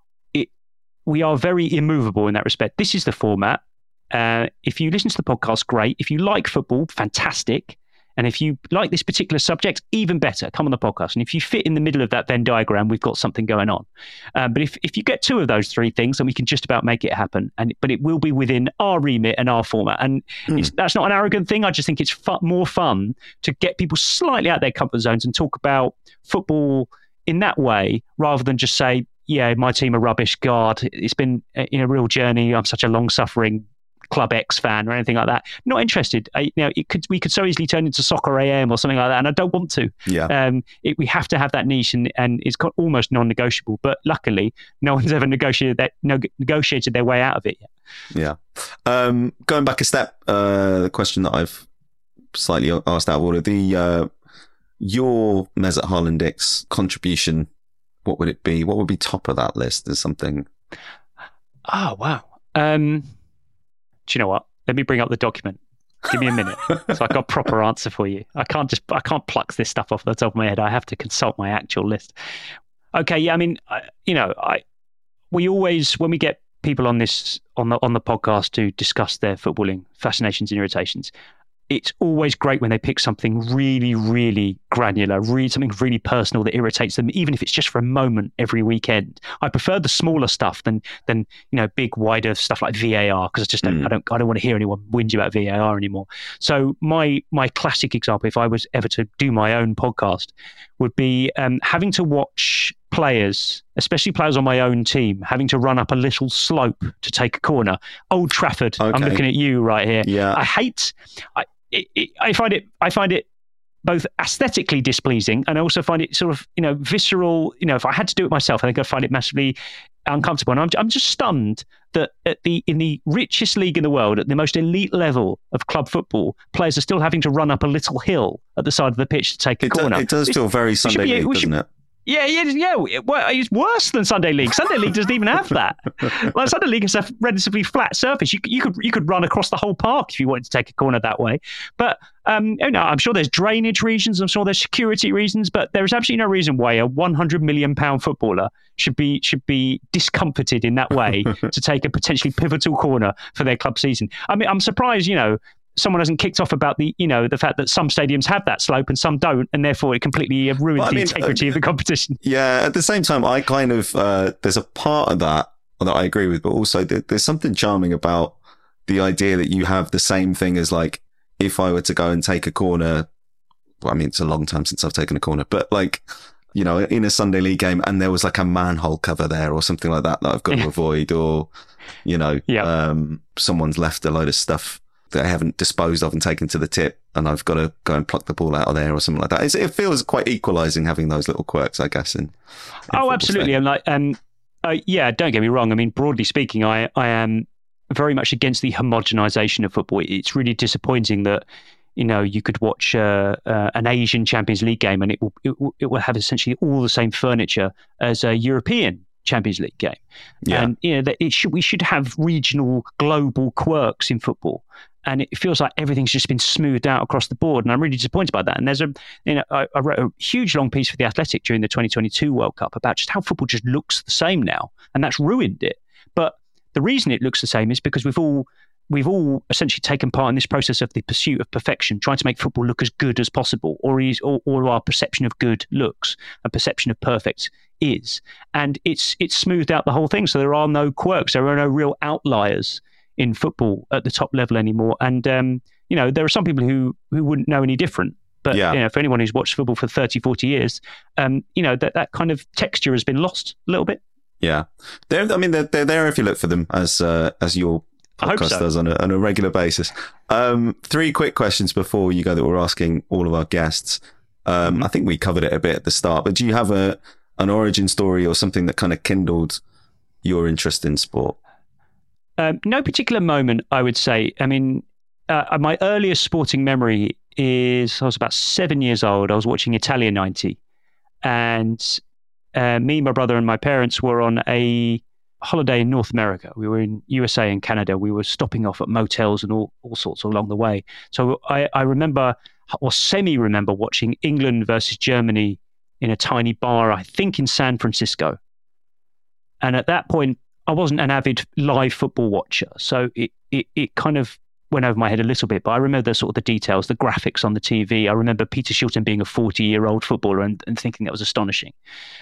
we are very immovable in that respect. This is the format. If you listen to the podcast, great. If you like football, fantastic. And if you like this particular subject, even better, come on the podcast. And if you fit in the middle of that Venn diagram, we've got something going on. But if you get two of those three things, then we can just about make it happen. But it will be within our remit and our format. And that's not an arrogant thing. I just think it's more fun to get people slightly out of their comfort zones and talk about football in that way, rather than just say, yeah, my team are rubbish. God, it's been a real journey. I'm such a long-suffering Club X fan or anything like that. Not interested. We could so easily turn into Soccer AM or something like that, and I don't want to. Yeah. We have to have that niche, and it's almost non-negotiable. But luckily, no one's ever negotiated their way out of it yet. Yeah. Going back a step, the question that I've slightly asked out of order, your Mesut Haaland contribution, what would it be? What would be top of that list? Is something? Oh wow. Do you know what? Let me bring up the document. Give me a minute. So I got a proper answer for you. I can't pluck this stuff off the top of my head. I have to consult my actual list. Okay. Yeah. I mean, we always, when we get people on the podcast to discuss their footballing fascinations and irritations, it's always great when they pick something really, really granular, something really personal that irritates them, even if it's just for a moment every weekend. I prefer the smaller stuff than big, wider stuff like VAR, because I don't want to hear anyone whinge about VAR anymore. So my classic example, if I was ever to do my own podcast, would be having to watch players, especially players on my own team, having to run up a little slope to take a corner. Old Trafford. Okay. I'm looking at you right here. Yeah. I find it both aesthetically displeasing, and I also find it sort of, visceral. If I had to do it myself, I think I'd find it massively uncomfortable. And I'm just stunned that in the richest league in the world, at the most elite level of club football, players are still having to run up a little hill at the side of the pitch to take a corner. It does feel very Sunday League, doesn't it? Yeah. Well, it's worse than Sunday League. Sunday League doesn't even have that. Like, Sunday League is a relatively flat surface. You could run across the whole park if you wanted to take a corner that way. But I'm sure there's drainage reasons. I'm sure there's security reasons. But there is absolutely no reason why a £100 million footballer should be discomforted in that way to take a potentially pivotal corner for their club season. I mean, I'm surprised, someone hasn't kicked off about the fact that some stadiums have that slope and some don't, and therefore it completely ruins the integrity of the competition. Yeah, at the same time, I kind of there's a part of that I agree with, but also there's something charming about the idea that you have the same thing as, like, if I were to go and take a corner. Well, I mean, it's a long time since I've taken a corner, but in a Sunday League game, and there was like a manhole cover there or something like that I've got to avoid, or someone's left a load of stuff that I haven't disposed of and taken to the tip, and I've got to go and pluck the ball out of there or something like that. It feels quite equalising having those little quirks, I guess. Absolutely. Don't get me wrong. I mean, broadly speaking, I am very much against the homogenisation of football. It's really disappointing that You could watch an Asian Champions League game, and it will have essentially all the same furniture as a European Champions League game. Yeah. And we should have regional, global quirks in football. And it feels like everything's just been smoothed out across the board, and I'm really disappointed by that. And I wrote a huge long piece for The Athletic during the 2022 World Cup about just how football just looks the same now, and that's ruined it. But the reason it looks the same is because we've all essentially taken part in this process of the pursuit of perfection, trying to make football look as good as possible, or our perception of good looks, a perception of perfect is. And it's smoothed out the whole thing. So there are no quirks, there are no real outliers in football at the top level anymore. And, there are some people who wouldn't know any different. But for anyone who's watched football for 30, 40 years, that kind of texture has been lost a little bit. Yeah. They're there if you look for them, as your podcast does on a regular basis. 3 quick questions before you go that we're asking all of our guests. I think we covered it a bit at the start, but do you have an origin story or something that kind of kindled your interest in sport? No particular moment, I would say. I mean, my earliest sporting memory is I was about 7 years old. I was watching Italia 90, and me, my brother, and my parents were on a holiday in North America. We were in USA and Canada. We were stopping off at motels and all sorts along the way. So I remember, or semi-remember, watching England versus Germany in a tiny bar, I think in San Francisco. And at that point, I wasn't an avid live football watcher, so it kind of went over my head a little bit. But I remember the details, the graphics on the TV. I remember Peter Shilton being a 40-year-old footballer and thinking that was astonishing.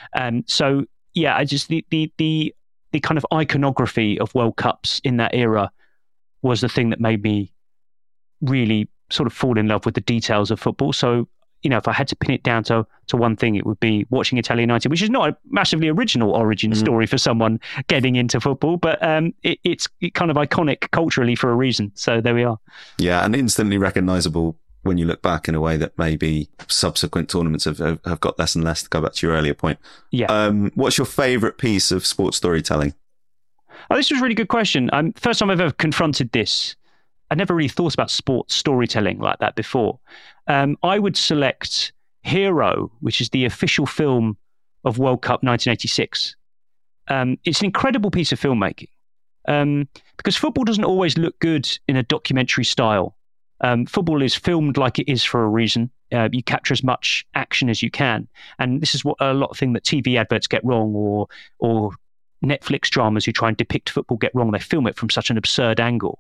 So yeah, I just the kind of iconography of World Cups in that era was the thing that made me really sort of fall in love with the details of football. So, if I had to pin it down to one thing, it would be watching Italia 90, which is not a massively original origin story for someone getting into football, but it's kind of iconic culturally for a reason. So there we are. Yeah, and instantly recognisable when you look back in a way that maybe subsequent tournaments have got less and less, to go back to your earlier point. Yeah. What's your favourite piece of sports storytelling? Oh, this was a really good question. First time I've ever confronted this. I never really thought about sports storytelling like that before. I would select Hero, which is the official film of World Cup 1986. It's an incredible piece of filmmaking because football doesn't always look good in a documentary style. Football is filmed like it is for a reason. You capture as much action as you can. And this is what a lot of things that TV adverts get wrong, or Netflix dramas who try and depict football get wrong. They film it from such an absurd angle.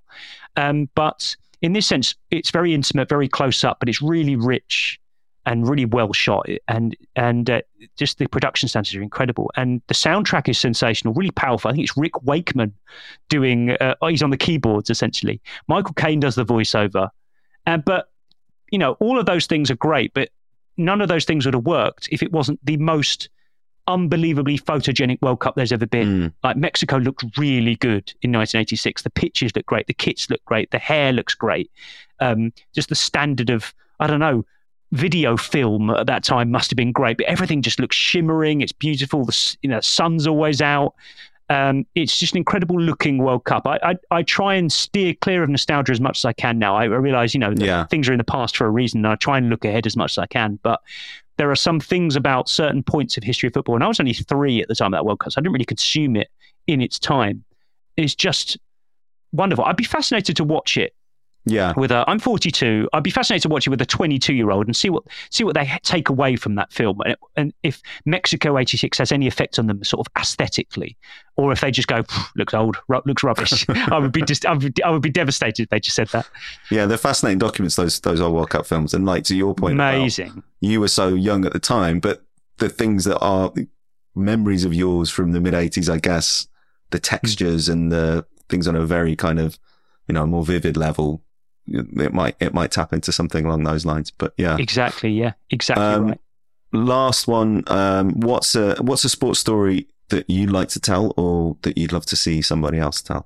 But in this sense, it's very intimate, very close up, but it's really rich and really well shot. And just the production standards are incredible. And the soundtrack is sensational, really powerful. I think it's Rick Wakeman doing, he's on the keyboards essentially. Michael Caine does the voiceover. But, all of those things are great, but none of those things would have worked if it wasn't the most unbelievably photogenic World Cup there's ever been. Like Mexico looked really good in 1986. The pitches look great. The kits look great. The hair looks great. Just the standard of, I don't know, video film at that time must have been great, but everything just looks shimmering. It's beautiful. The sun's always out. It's just an incredible looking World Cup. I try and steer clear of nostalgia as much as I can now. I realize, things are in the past for a reason, and I try and look ahead as much as I can. But there are some things about certain points of history of football, and I was only 3 at the time of that World Cup, so I didn't really consume it in its time. It's just wonderful. I'd be fascinated to watch it. Yeah. I'm 42. I'd be fascinated to watch it with a 22-year-old and see what they take away from that film, and if Mexico '86 has any effect on them, sort of aesthetically, or if they just go, looks old, looks rubbish. I would be devastated if they just said that. Yeah, they're fascinating documents, those old World Cup films, and like to your point, amazing. You were so young at the time, but the things that are memories of yours from the mid '80s, I guess, the textures and the things on a very kind of more vivid level. It might tap into something along those lines, but yeah, exactly right. Last one, what's a sports story that you'd like to tell, or that you'd love to see somebody else tell?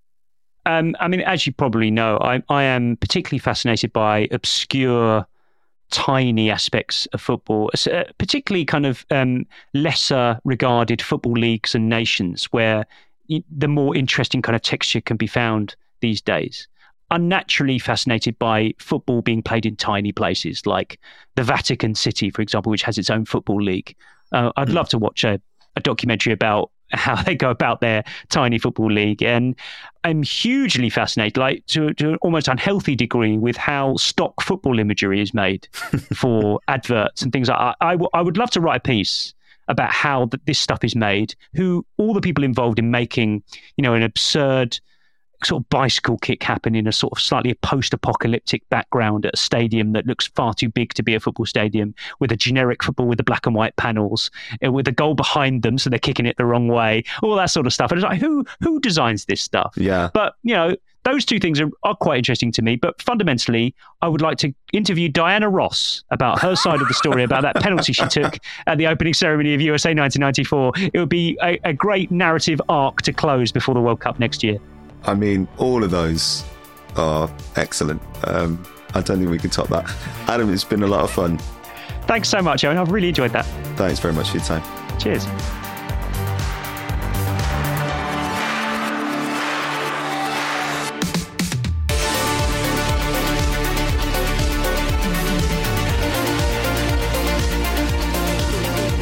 I mean, as you probably know, I am particularly fascinated by obscure, tiny aspects of football, particularly kind of lesser regarded football leagues and nations, where the more interesting kind of texture can be found these days. unnaturally fascinated by football being played in tiny places like the Vatican City, for example, which has its own football league. I'd love to watch a documentary about how they go about their tiny football league. And I'm hugely fascinated, like to an almost unhealthy degree, with how stock football imagery is made for adverts and things like that. I would love to write a piece about how this stuff is made, who all the people involved in making, an absurd sort of bicycle kick happen in a sort of slightly post-apocalyptic background at a stadium that looks far too big to be a football stadium, with a generic football with the black and white panels, with a goal behind them, so they're kicking it the wrong way, all that sort of stuff. And it's like, who designs this stuff? Yeah. But, those two things are quite interesting to me. But fundamentally, I would like to interview Diana Ross about her side of the story, about that penalty she took at the opening ceremony of USA 1994. It would be a great narrative arc to close before the World Cup next year. I mean, all of those are excellent. I don't think we can top that. Adam, it's been a lot of fun. Thanks so much, Owen. I've really enjoyed that. Thanks very much for your time. Cheers.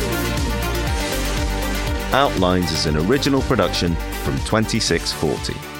Outlines is an original production from 2640.